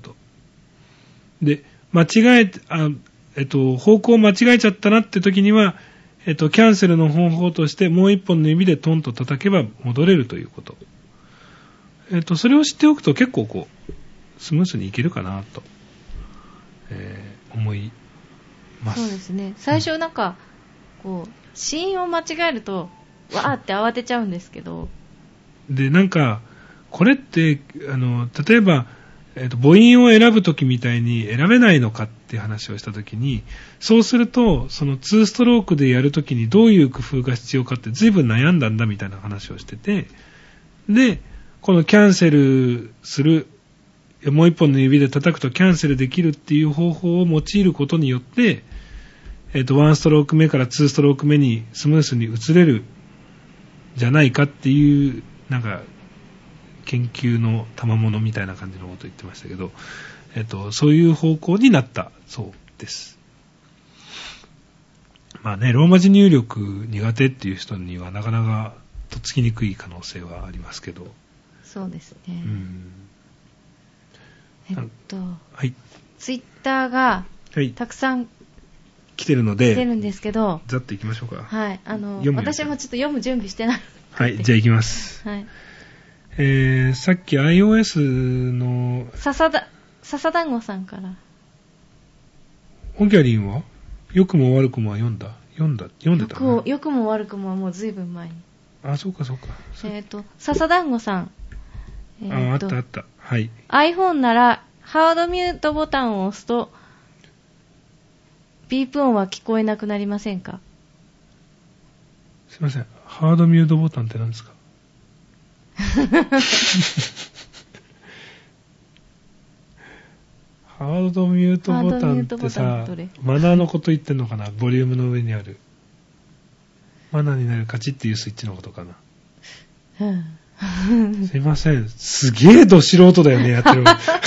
で、方向を間違えちゃったなって時には、 キャンセルの方法としてもう一本の指でトンと叩けば戻れるということ。それを知っておくと結構こう、スムースにいけるかなと、思います。 そうですね。最初なんか、こう、子音を間違えると、わーって慌てちゃうんですけど。 で、なんか、これって、例えば、母音を選ぶときみたいに選べないのかって話をしたときに、そうすると、その2ストロークでやるときにどういう工夫が必要かって随分悩んだんだみたいな話をしてて、で、このキャンセルする、もう一本の指で叩くとキャンセルできるっていう方法を用いることによって、1ストローク目から2ストローク目にスムースに移れるじゃないかっていう、なんか、研究の賜物みたいな感じのことを言ってましたけど、そういう方向になったそうです。まあね、ローマ字入力苦手っていう人にはなかなかとっつきにくい可能性はありますけど。 そうですね。 はい。 ツイッターがたくさん来てるので、 来てるんですけど、 ざっと行きましょうか。 はい。私もちょっと読む準備してない。 はい、じゃあ行きます。 はい。 さっき iOS の笹団子さんから。 オギャリンは良くも悪くもは読んでたな。 良くも悪くもはもうずいぶん前に。 あ、そうか。 笹団子さん。 あった。はい。 iPhone ならハードミュートボタンを押すとビープ音は聞こえなくなりませんか？ すいません。ハードミュートボタンって何ですか？ハードミュートボタンってさ、マナーのこと言ってんのかな？ボリュームの上にある。マナーになるカチッっていうスイッチのことかな。すいません。すげえど素人だよね、やってる。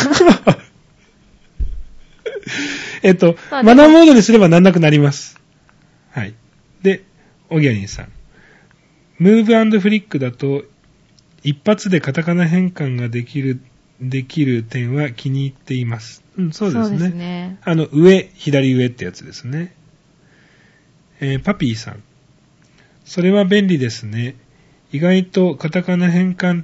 マナーモードにすればなんなくなります。はい。で、オギャリンさん。ムーブ&フリックだと、一発でカタカナ変換ができる点は気に入っています。そうですね。そうですね。左上ってやつですね。パピーさん。それは便利ですね。意外とカタカナ変換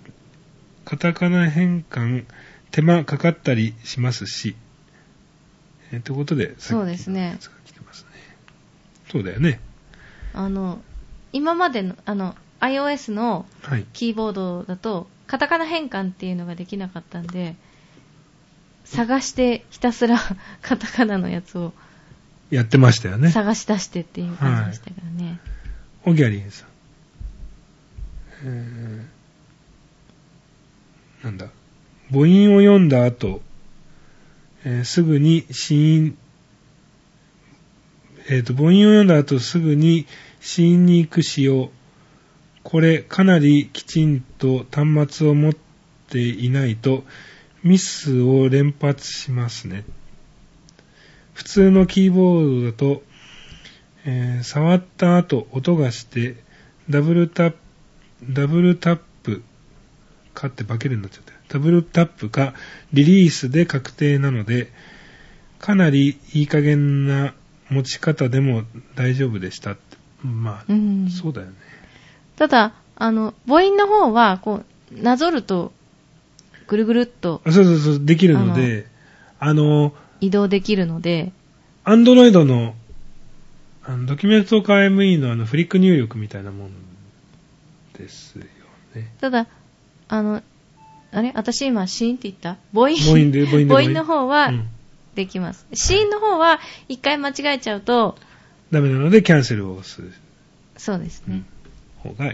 手間かかったりしますし。ということで、 そうですね。 そうだよね。 今までの、iOS のキーボードだと、カタカナ変換っていうのができなかったんで、探してひたすらカタカナのやつをやってましたよね。 探し出してっていう感じでしたからね。 オギャリンさん。なんだ。母音を読んだ後、すぐに子音、母音を読んだ後すぐに子音に行く仕様。これかなりきちんと端末を持っていないとミスを連発しますね。普通のキーボードだと、触った後音がしてダブルタップかって化けるになっちゃった。ダブルタップかリリースで確定なので、かなりいい加減な持ち方でも大丈夫でしたって。まあ、そうだよね。 ただ、母音の方は、こう、なぞると、ぐるぐるっと。 そう、できるので、 移動できるので。 アンドロイドの、ドキュメント化 ME のフリック入力みたいなもんですよね。 ただ、私今、シーンって言った母音の方は、できます。シーンの方は、一回間違えちゃうと、 ダメなので、キャンセルを押す。 そうですね。 方がい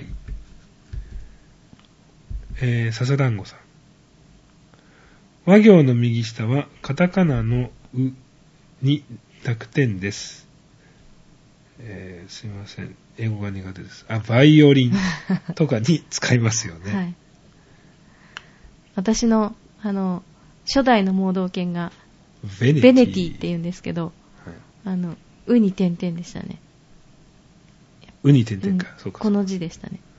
い。笹団子さん。和行の右下はカタカナのうに濁点です。すいません。英語が苦手です。バイオリンとかに使いますよね。はい。 私の、初代の盲導犬が、ベネティって言うんですけど、はい、うに点々でしたね。 うに点々か、そうか。 この字でしたね。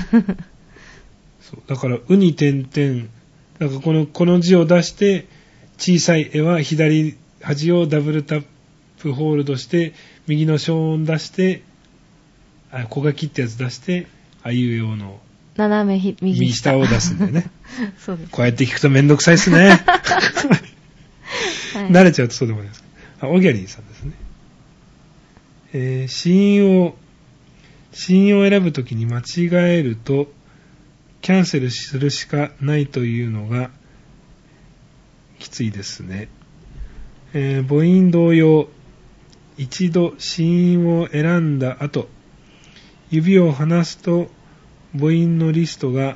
そうだから、うに点々、なんかこの字を出して、小さい絵は左端をダブルタップホールドして、右の小音出して、 小書きってやつ出して、あいうえおの斜め右下を出すんだよね。 そうです。 こうやって聞くとめんどくさいですね。はい、慣れちゃうとそうでもないです。オギャリーさんですね。子音を選ぶときに間違えると、キャンセルするしかないというのがきついですね。母音同様、一度子音を選んだ後、指を離すと母音のリストが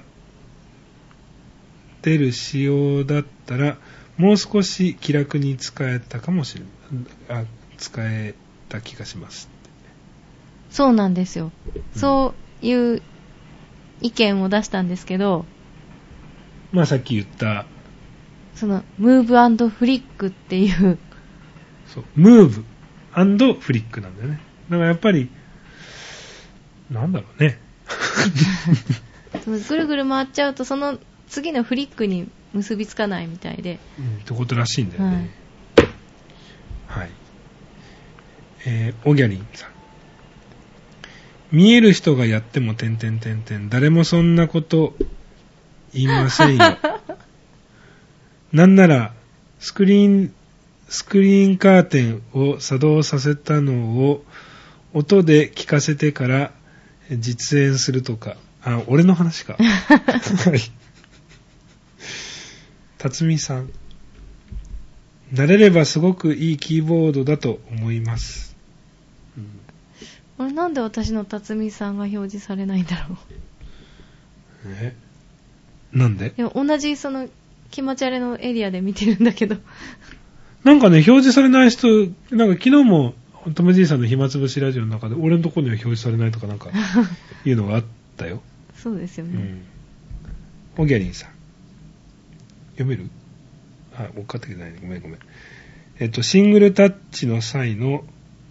出る仕様だったら、もう少し気楽に使えたかもしれない。使えた気がします。 そうなんですよ。そういう意見を出したんですけど、 まあさっき言ったそのムーブ&フリックっていう、 そうムーブ&フリックなんだよね。だからやっぱりなんだろうね。 ぐるぐる回っちゃうとその次のフリックに結びつかないみたいで、 ってことらしいんだよね。はい。オギャリンさん。見える人がやっても誰もそんなこと言いませんよ。なんならスクリーンカーテンを作動させたのを音で聞かせてから実演するとか。俺の話か。はい。辰巳さん。慣れればすごくいいキーボードだと思います。 あれなんで私の辰巳さんが表示されないんだろう。なんで？ でも同じその気持ち悪いのエリアで見てるんだけど。 なんかね、表示されない人、なんか昨日もともじいさんの暇つぶしラジオの中で俺のところには表示されないとかなんかいうのがあったよ。 そうですよね。 オギャリンさん。読める？分かってないね。ごめん。シングルタッチの際の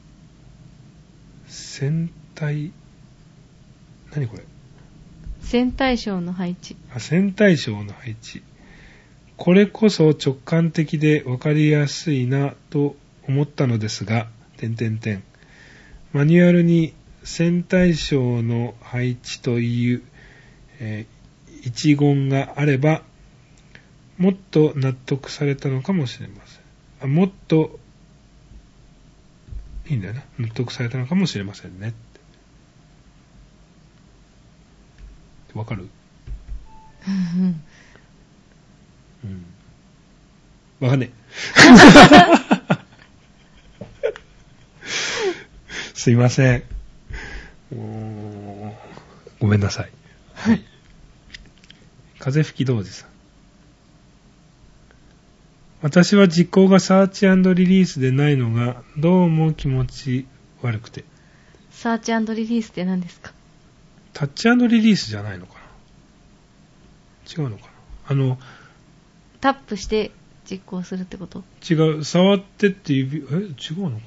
線体、何これ？ 線対称の配置。 線対称の配置。これこそ直感的で分かりやすいなと思ったのですが、マニュアルに線対称の配置という、一言があれば、もっと納得されたのかもしれません。もっといいんだよな。納得されたのかもしれませんね。わかる？わかんねえ。すいません。ごめんなさい。はい。風吹き童子さん。私は実行がサーチ&リリースでないのがどうも気持ち悪くて。 サーチ&リリースって何ですか？ タッチ&リリースじゃないのかな？違うのかな？ タップして実行するってこと？ 違う。触ってって指、違うのかな？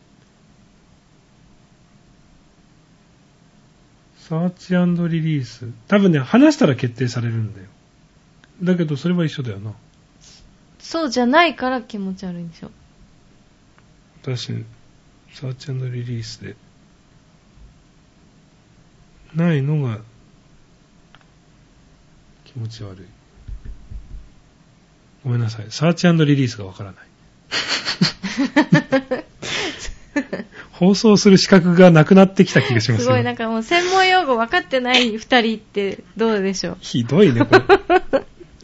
サーチ&リリース。多分ね、話したら決定されるんだよ。だけどそれは一緒だよな。 そうじゃないから気持ち悪いんでしょ。 私、サーチ&リリースでないのが気持ち悪い。ごめんなさい。サーチ&リリースがわからない。放送する資格がなくなってきた気がしますよ。 すごい、なんかもう専門用語分かってない二人ってどうでしょう。 ひどいね、これ。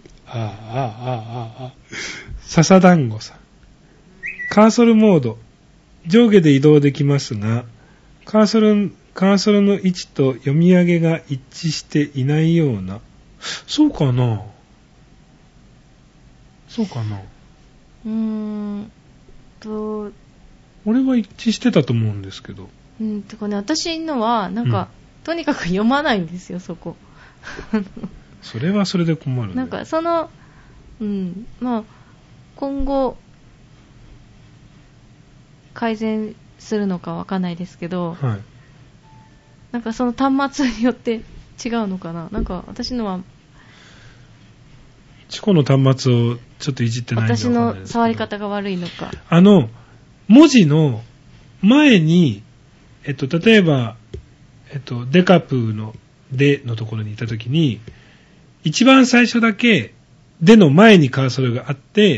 笹団子さん。カーソルモード。上下で移動できますが、カーソルの位置と読み上げが一致していないような。そうかな？俺は一致してたと思うんですけど。 てかね、私のは、なんか、とにかく読まないんですよ、そこ。 それはそれで困るね。 なんか、まあ、今後、改善するのかわかんないですけど、 はい。 なんかその端末によって違うのかな。なんか、私のは、 チコの端末をちょっといじってないんで私の触り方が悪いのか。 文字の前に、例えば、 デカプーのデのところにいたときに、一番最初だけデの前にカーソルがあって、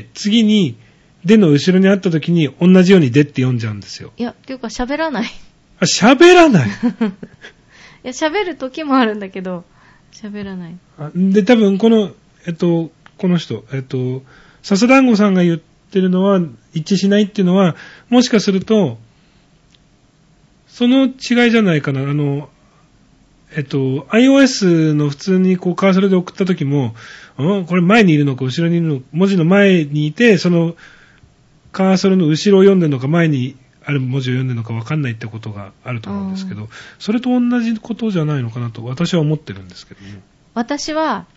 次にデの後ろにあったときに同じようにデって読んじゃうんですよ。 いや、っていうか喋らない。 あ、喋らない。いや、喋る時もあるんだけど、喋らない。 で、多分この、この人、笹団子さんが言ってるのは、一致しないっていうのは、もしかすると、その違いじゃないかな。iOS の普通にこうカーソルで送った時も、これ前にいるのか後ろにいるのか、文字の前にいて、そのカーソルの後ろを読んでるのか前にある文字を読んでるのか分かんないってことがあると思うんですけど、それと同じことじゃないのかなと私は思ってるんですけどね。 私は、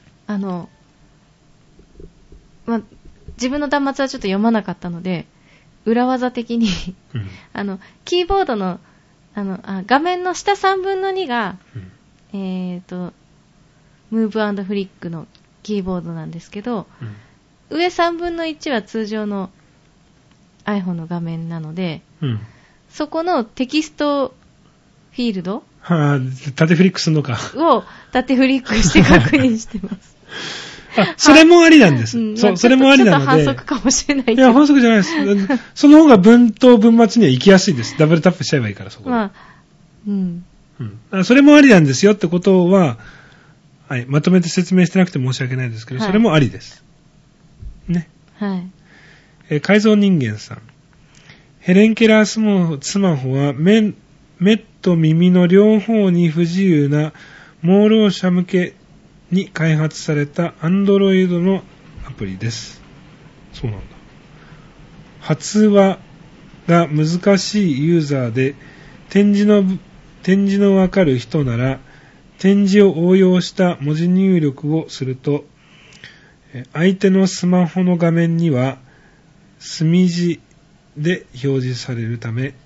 自分の端末はちょっと読まなかったので、裏技的に、キーボードの、画面の下3分の2が、ムーブ&フリックのキーボードなんですけど、上3分の1は通常の iPhone の画面なので、そこのテキストフィールド縦フリックするのか。 を縦フリックして確認してます。 それもありなんです。それもありなので。 ちょっと反則かもしれないけど。 いや、反則じゃないです。その方が文頭文末には行きやすいです。ダブルタップしちゃえばいいから、そこで。それもありなんですよってことは、はい、まとめて説明してなくて申し訳ないですけど、それもありです。ね。 はい。 改造人間さん。ヘレンケラースマホは目と耳の両方に不自由な盲ろう者向けに開発された Android のアプリです。そうなんだ。発話が難しいユーザーで点字のわかる人なら点字を応用した文字入力をすると相手のスマホの画面には墨字で表示されるため、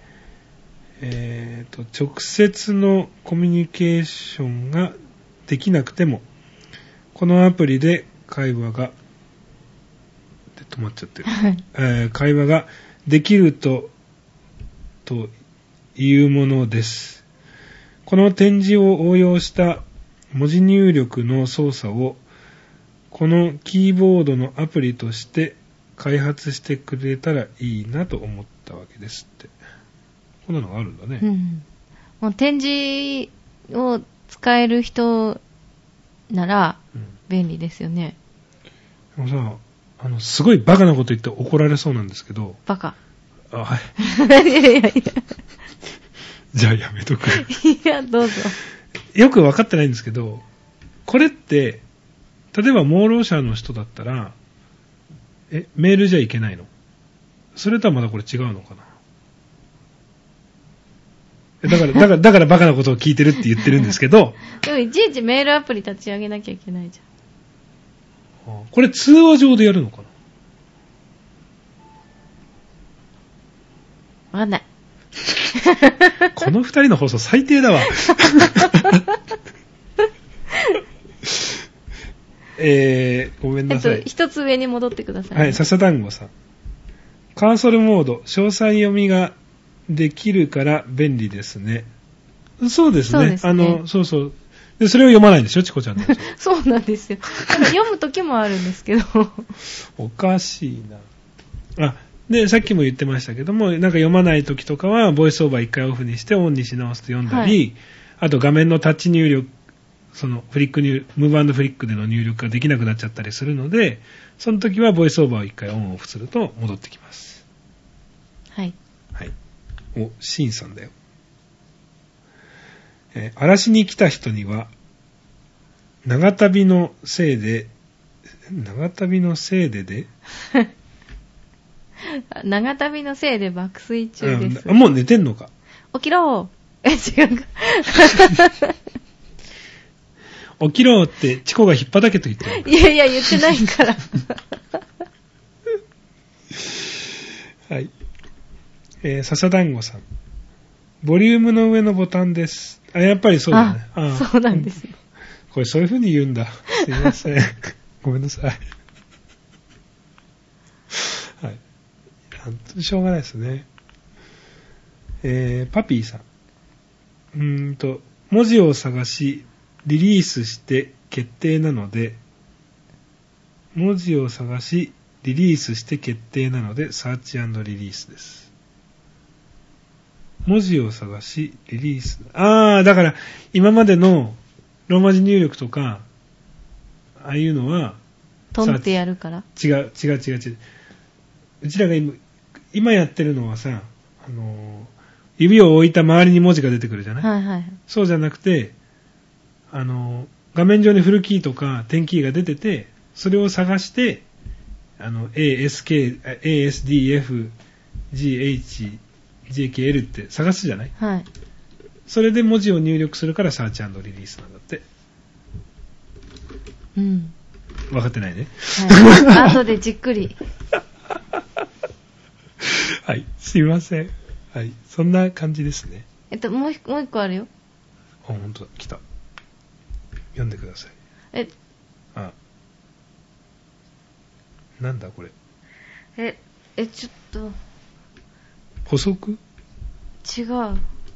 直接のコミュニケーションができなくてもこのアプリで会話が止まっちゃってる、会話ができるというものです。この点字を応用した文字入力の操作をこのキーボードのアプリとして開発してくれたらいいなと思ったわけですって。こんなのがあるんだね。 もう点字を使える人なら便利ですよね。 でもさ、すごいバカなこと言って怒られそうなんですけど。 バカ。 はい。いや。じゃあやめとく。 いや、どうぞ。 よく分かってないんですけど、これって、例えば盲ろう者の人だったら、メールじゃいけないの？それとはまだこれ違うのかな？だからバカなことを聞いてるって言ってるんですけど。 でもいちいちメールアプリ立ち上げなきゃいけないじゃん。これ通話上でやるのかな？ わかんない。 この二人の放送最低だわ。ごめんなさい。 一つ上に戻ってください。 はい、笹団子さん。カーソルモード、詳細読みができるから便利ですね。そうですね。そうそう。で、それを読まないんでしょ、チコちゃんの。 そうなんですよ。読むときもあるんですけど。 おかしいな。で、さっきも言ってましたけども、なんか読まないときとかは、ボイスオーバー一回オフにしてオンにし直すと読んだり、あと画面のタッチ入力、そのフリックムーブ&フリックでの入力ができなくなっちゃったりするので、その時はボイスオーバーを一回オンオフすると戻ってきます。 はい。 はい。シンさんだよ。荒らしに来た人には、長旅のせいで長旅のせいで爆睡中です。 もう寝てんのか。 起きろー。違うか。 起きろってチコが引っ叩けと言ってる。 いや言ってないから。 はい。笹団子さん。ボリュームの上のボタンです。やっぱりそうだね。 そうなんですね。 これそういう風に言うんだ。すいません。ごめんなさい。はい。本当にしょうがないですね。パピーさん。 文字を探し、リリースして決定なので、文字を探し、リリースして決定なので、サーチ&リリースです。文字を探し、リリース。だから、今までのローマ字入力とか、ああいうのは、 トンってやるから。 違う。うちらが今やってるのはさ、指を置いた周りに文字が出てくるじゃない？ はいはい。 そうじゃなくて、画面上にフルキーとか点キーが出てて、それを探して、ASDFGHJKL って探すじゃない？ はい。 それで文字を入力するからサーチ&リリースなんだって。 うん。 分かってないね。 はい。後でじっくり。 はい。すいません。はい。そんな感じですね。 もう一個あるよ。 ほんとだ。来た。読んでください。なんだこれ。 ちょっと。 補足？ 違う。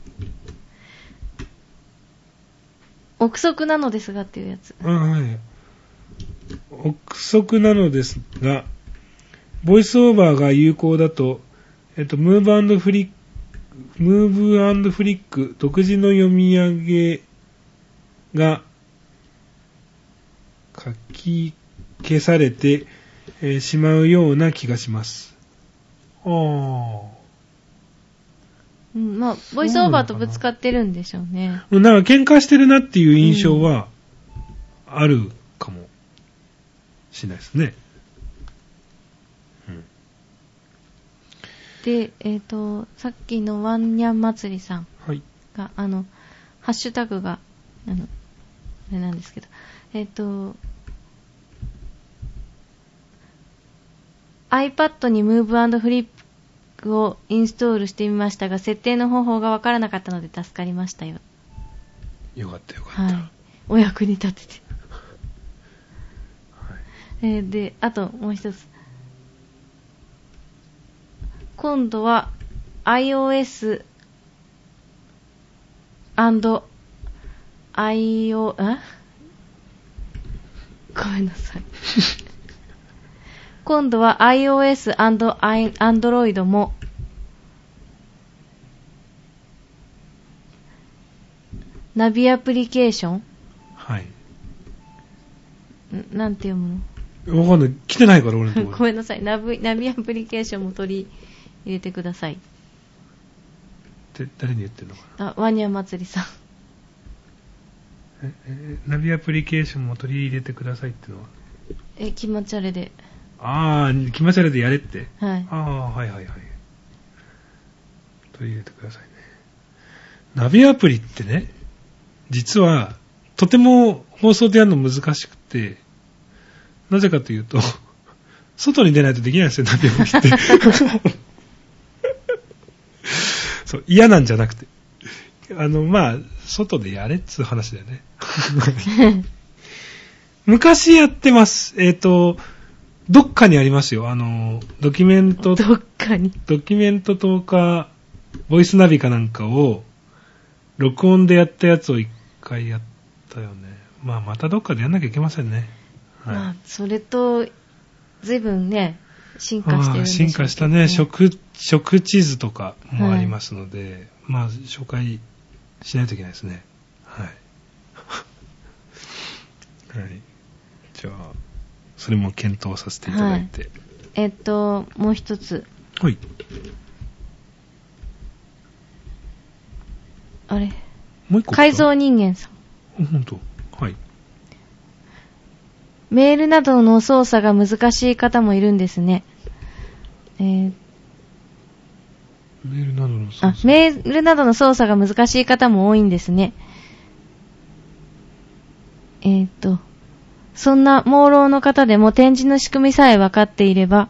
憶測なのですがっていうやつ。 はい。憶測なのですが、ボイスオーバーが有効だと、ムーブ&フリック独自の読み上げが書き消されて、しまうような気がします。 まあ、ボイスオーバーとぶつかってるんでしょうね。 なんか喧嘩してるなっていう印象はあるかもしれないですね。 で、さっきのワンニャン祭りさんが、ハッシュタグが、あれなんですけど、iPad に Move & フリックをインストールしてみましたが、設定の方法がわからなかったので助かりましたよ。 よかった。 はい。お役に立てて。はい、で、あともう一つ。今度は iOSごめんなさい。今度は iOS & Android もナビアプリケーション、 はい。 なんて読むの？わかんない。来てないから俺のところ。 ごめんなさい。ナビアプリケーションも取り入れてください。 って誰に言ってるのかな？ ワニャ祭りさん。 ナビアプリケーションも取り入れてくださいってのは？ 気持ち悪いで。 気持ち悪いでやれって。 はい。 はい。取り入れてくださいね。ナビアプリってね、実はとても放送でやるの難しくて、なぜかというと、外に出ないとできないんですよ、ナビアプリって。そう、嫌なんじゃなくて。外でやれっつう話だよね。昔やってます。どっかにありますよ。ドキュメントとか、ボイスナビかなんかを、録音でやったやつを一回やったよね。またどっかでやんなきゃいけませんね。はい。 それと、随分ね、進化してるんでしょうけどね。 進化したね。食地図とかもありますので、紹介しないといけないですね。はい。はい。じゃあ、それも検討させていただいて。 もう一つ。 はい。 あれ？ もう一個。 改造人間さん。 ほんと。はい。 メールなどの操作が難しい方もいるんですね。メールなどの操作が難しい方も多いんですね。そんな盲ろうの方でも点字の仕組みさえ分かっていれば、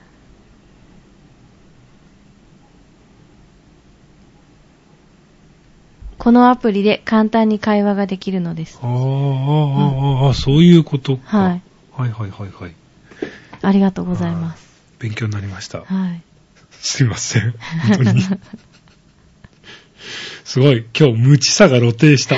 このアプリで簡単に会話ができるのです。 そういうことか。はい。はい。 ありがとうございます。 勉強になりました。 はい。 すいません。本当に。 すごい、今日無知さが露呈した。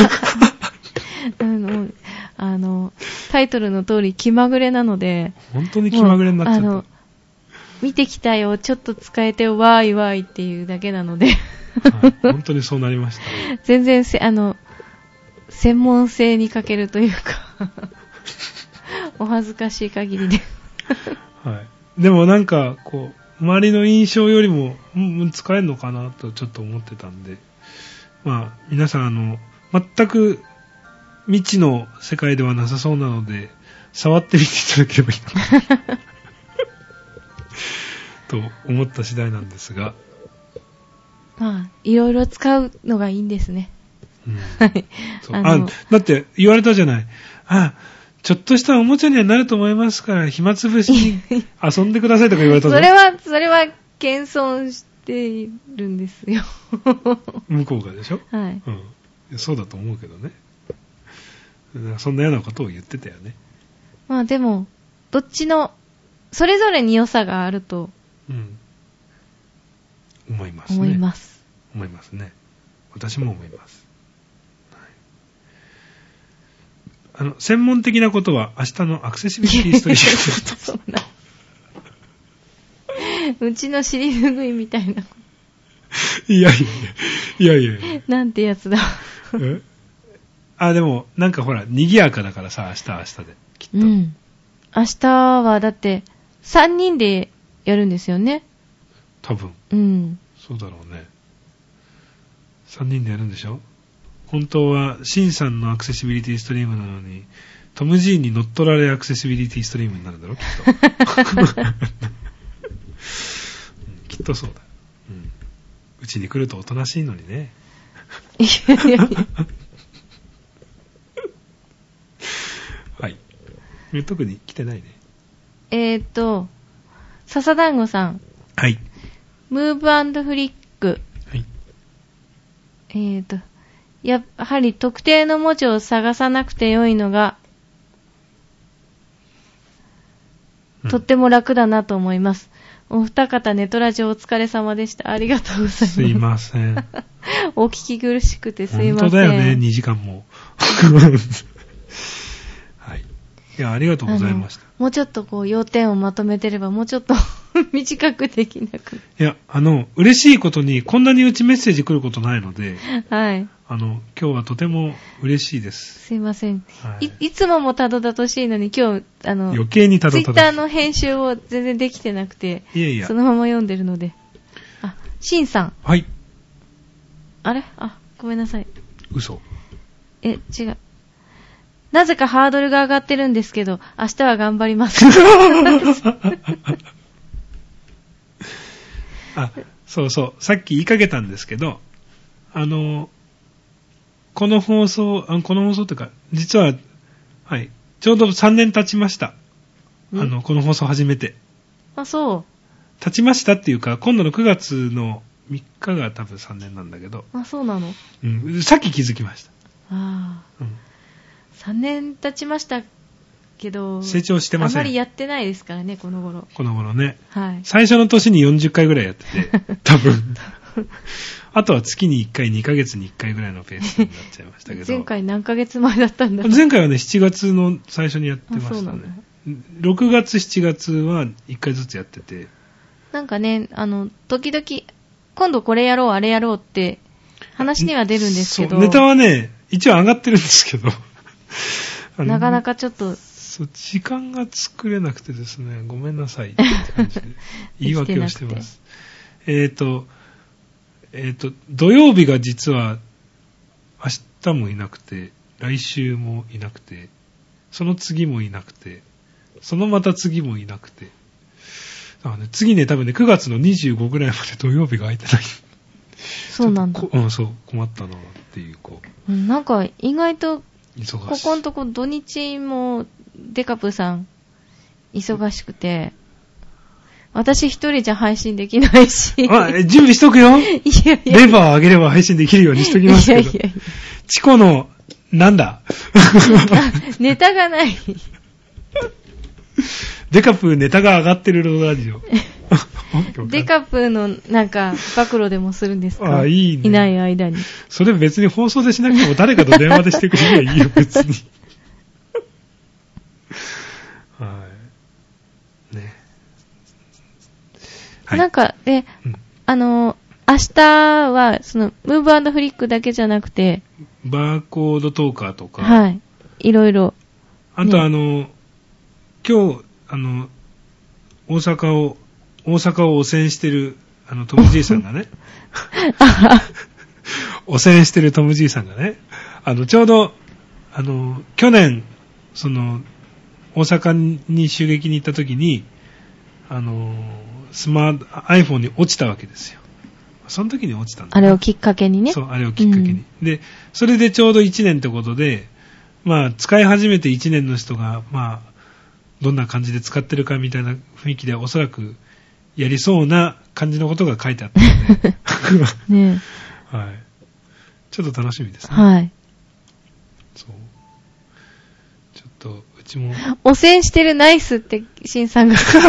タイトルの通り気まぐれなので。 本当に気まぐれになっちゃった。 見てきたよ、ちょっと使えてよ、わーいわーいっていうだけなので。 はい、本当にそうなりましたね。 全然専門性に欠けるというか、お恥ずかしい限りで。 はい。でもなんか、こう、周りの印象よりも、使えるのかなとちょっと思ってたんで、まあ、皆さん全く未知の世界ではなさそうなので、触ってみていただければいいなと思った次第なんですが。 まあ、いろいろ使うのがいいんですね。 うん、はい。だって言われたじゃない。ちょっとしたおもちゃにはなると思いますから、暇つぶしに遊んでくださいとか言われたぞ。 それは謙遜しているんですよ。 向こうがでしょ？ はい、 うん。そうだと思うけどね。そんなようなことを言ってたよね。 まあでも、どっちの、それぞれに良さがあると、 思いますね。 思います。 思いますね。私も思います。はい、専門的なことは明日のアクセシビリティストリート。 そうな。うちの尻拭いみたいな。 いや。 なんてやつだ。 でも、なんかほら、賑やかだからさ、明日は明日で、きっと。うん。 明日はだって、3人でやるんですよね。 多分。 うん。 そうだろうね。3人でやるんでしょ？本当は、シンさんのアクセシビリティストリームなのに、トム・ジーンに乗っ取られアクセシビリティストリームになるんだろう、きっと。きっとそうだ。うちに来るとおとなしいのにね。いや。はい。特に来てないね。 笹団子さん。 はい。 ムーブ&フリック。 はい。 やはり特定の文字を探さなくてよいのが、とっても楽だなと思います。お二方ネトラジオお疲れ様でした。ありがとうございます。 すいません。 お聞き苦しくてすいません。 本当だよね、2時間も。はい。いや、ありがとうございました。 もうちょっとこう要点をまとめてればもうちょっと短くできなく。 いや、嬉しいことにこんなにうちメッセージ来ることないので、 はい。 今日はとても嬉しいです。 すいません。はい、いつももたどたどしいのに今日、 余計にたどたどしい。 ツイッターの編集を全然できてなくて、そのまま読んでるので。シンさん。 はい。 あれ？ごめんなさい。 嘘。 違う。なぜかハードルが上がってるんですけど、明日は頑張ります。 そうそう。さっき言いかけたんですけど、この放送というか、実は、はい、ちょうど3年経ちました。この放送始めて。 そう。 経ちましたっていうか、今度の9月の3日が多分3年なんだけど。 そうなの？ さっき気づきました。 3年経ちましたけど、 成長してません。 あまりやってないですからね、この頃。 この頃ね。 はい。 最初の年に40回ぐらいやってて、多分。あとは月に1回、2ヶ月に1回ぐらいのペースになっちゃいましたけど。 前回何ヶ月前だったんだろう。 前回はね、7月の最初にやってましたね。そうなんだ。6月、7月は1回ずつやってて。 なんかね、時々、今度これやろう、あれやろうって話には出るんですけど。 ネタはね、一応上がってるんですけど。 なかなかちょっと。 時間が作れなくてですね、ごめんなさいって感じで言い訳をしてます。土曜日が実は明日もいなくて、来週もいなくて、その次もいなくて、そのまた次もいなくて。だからね、次ね、多分ね、9月の25ぐらいまで土曜日が空いてない。 そうなんだ。 そう、困ったなっていう、 なんか意外と、 ここのとこ土日もデカプさん忙しくて、私一人じゃ配信できないし。 準備しとくよ。レバー上げれば配信できるようにしときますけど。チコの、なんだネタがない。 デカプネタが上がってるロードラジオ。 デカプーのなんか暴露でもするんですか？ いいね。 いない間に。 それ別に放送でしなくても誰かと電話でしてくれればいいよ、別に。はい。ね。はい、 なんか、明日は、ムーブ&フリックだけじゃなくて、 バーコードトーカーとか、 はい。いろいろ。 あと、今日、大阪を汚染してる、トムじいさんがね、汚染してるトムじいさんがね、ちょうど、去年、大阪に襲撃に行った時に、iPhone に落ちたわけですよ。その時に落ちたんだ。 あれをきっかけにね。 そう、あれをきっかけに。で、それでちょうど1年ってことで、まあ、使い始めて1年の人が、まあ、どんな感じで使ってるかみたいな雰囲気でおそらくやりそうな感じのことが書いてあったので、ね、はい。ちょっと楽しみですね。 はい。 そう。ちょっと、うちも。 汚染してるナイスって、シンさんが。そう 、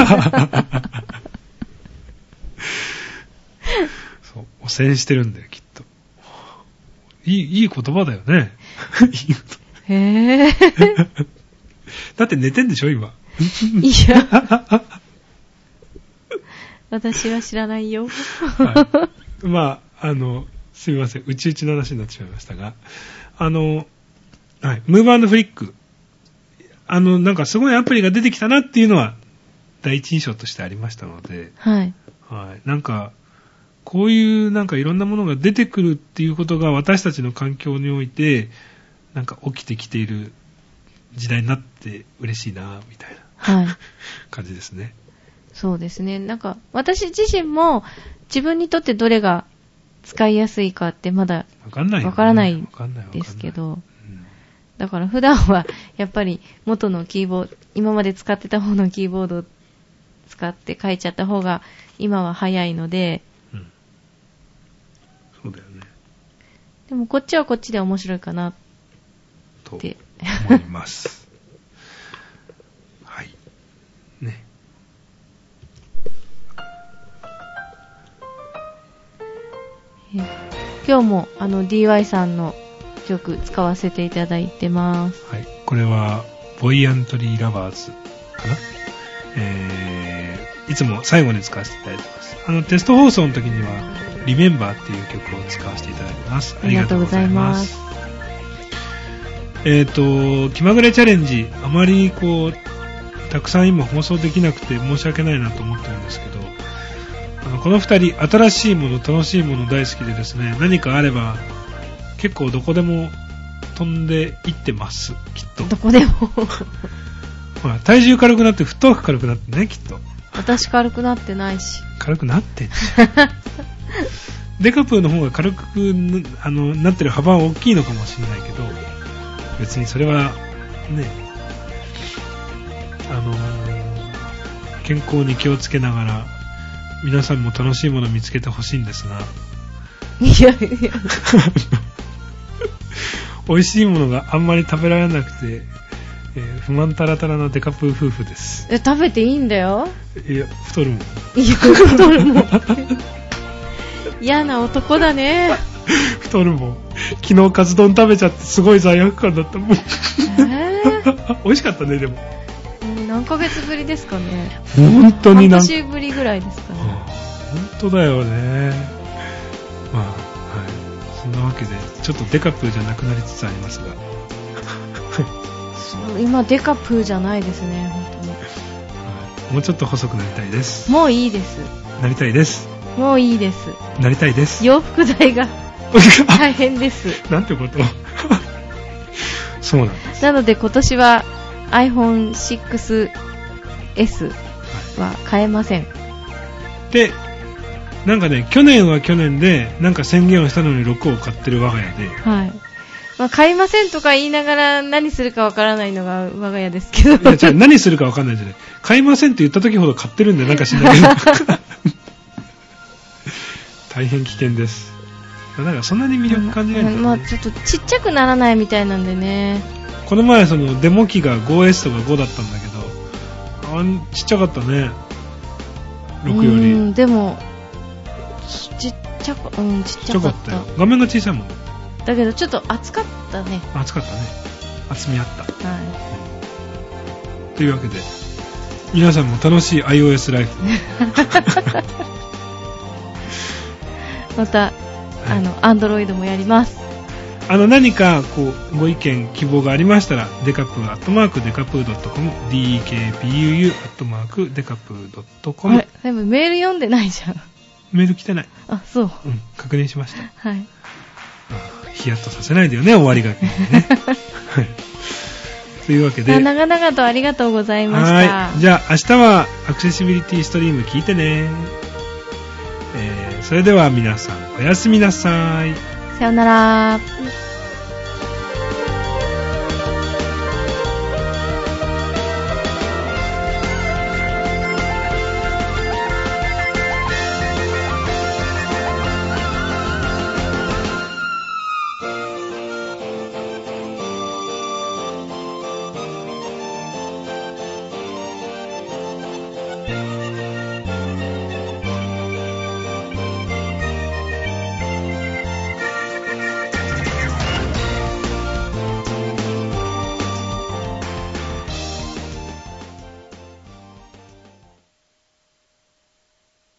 汚染してるんだよ、きっと。いい言葉だよね。 へぇだって寝てんでしょ、今。 いや。私は知らないよ。 はい、まあ、すみません。うちの話になってしまいましたが。はい、ムーブ&フリック。なんかすごいアプリが出てきたなっていうのは、第一印象としてありましたので。 はい。 はい。なんか、こういうなんかいろんなものが出てくるっていうことが私たちの環境において、なんか起きてきている時代になって嬉しいな、みたいな、はい、感じですね。 そうですね。なんか、私自身も自分にとってどれが使いやすいかってまだわからないですけど、だから普段はやっぱり元のキーボード、今まで使ってた方のキーボードを使って書いちゃった方が今は早いので、 そうだよね。 でもこっちはこっちで面白いかなって思います。はい。ね。 今日もDY さんの曲使わせていただいてます。 はい。これはボイアントリーラバーズかな。いつも最後に使わせていただいてます。テスト放送の時にはリメンバーっていう曲を使わせていただいてます。ありがとうございます。気まぐれチャレンジ、あまりたくさん今放送できなくて申し訳ないなと思ってるんですけど、この二人、新しいもの、楽しいもの大好きでですね、何かあれば、結構どこでも飛んでいってます、きっと。 どこでも。 まあ、体重軽くなって、フットワーク軽くなってね、きっと。 私軽くなってないし。 軽くなってんじゃん。デカプーの方が軽くなってる幅は大きいのかもしれないけど、別にそれはね、健康に気をつけながら皆さんも楽しいものを見つけてほしいんですが、 いや美味しいものがあんまり食べられなくて、不満タラタラなデカプー夫婦です。 食べていいんだよ。 いや、太るもん。 いや、太るもん。嫌な男だね。 太るもん。昨日カツ丼食べちゃってすごい罪悪感だったもん。美味しかったね、でも。 何ヶ月ぶりですかね。 本当に半年ぶりぐらいですかね。 本当だよね。まあ、はい。そんなわけで、ちょっとデカプーじゃなくなりつつありますが。 そう、今デカプーじゃないですね、本当に。 もうちょっと細くなりたいです。 もういいです。 なりたいです。 もういいです。 なりたいです。 洋服代が大変です。 なんてことそうなんです。 なので今年は iPhone 6S は買えません。 で、なんかね、去年は去年で、なんか宣言をしたのに6を買ってる我が家で。 はい。まあ、買いませんとか言いながら何するかわからないのが我が家ですけど。 いや、じゃあ何するかわかんないじゃない。買いませんって言った時ほど買ってるんで、なんか知んないけど。大変危険です。なんかそんなに魅力感じないんだよね。 まあちょっとちっちゃくならないみたいなんでね。 この前そのデモ機が 5S とか5だったんだけど、ちっちゃかったね。 6より。 でも、ちっちゃかったよ。 画面が小さいもんね。 だけどちょっと厚かったね。 厚かったね。厚みあった。 はい。 というわけで、皆さんも楽しい iOS ライフ。 また、Android もやります。 何かご意見希望がありましたら、デカプー@decapoo.com、dekapoo@decapoo.com。 あれ、全部メール読んでないじゃん。 メール来てない。 あ、そう。 確認しました。 はい。 ヒヤッとさせないでよね、終わりがけにね。はい。というわけで。 長々とありがとうございました。 はい。じゃあ、明日はアクセシビリティストリーム聞いてね。それでは皆さん、おやすみなさい。 さよなら。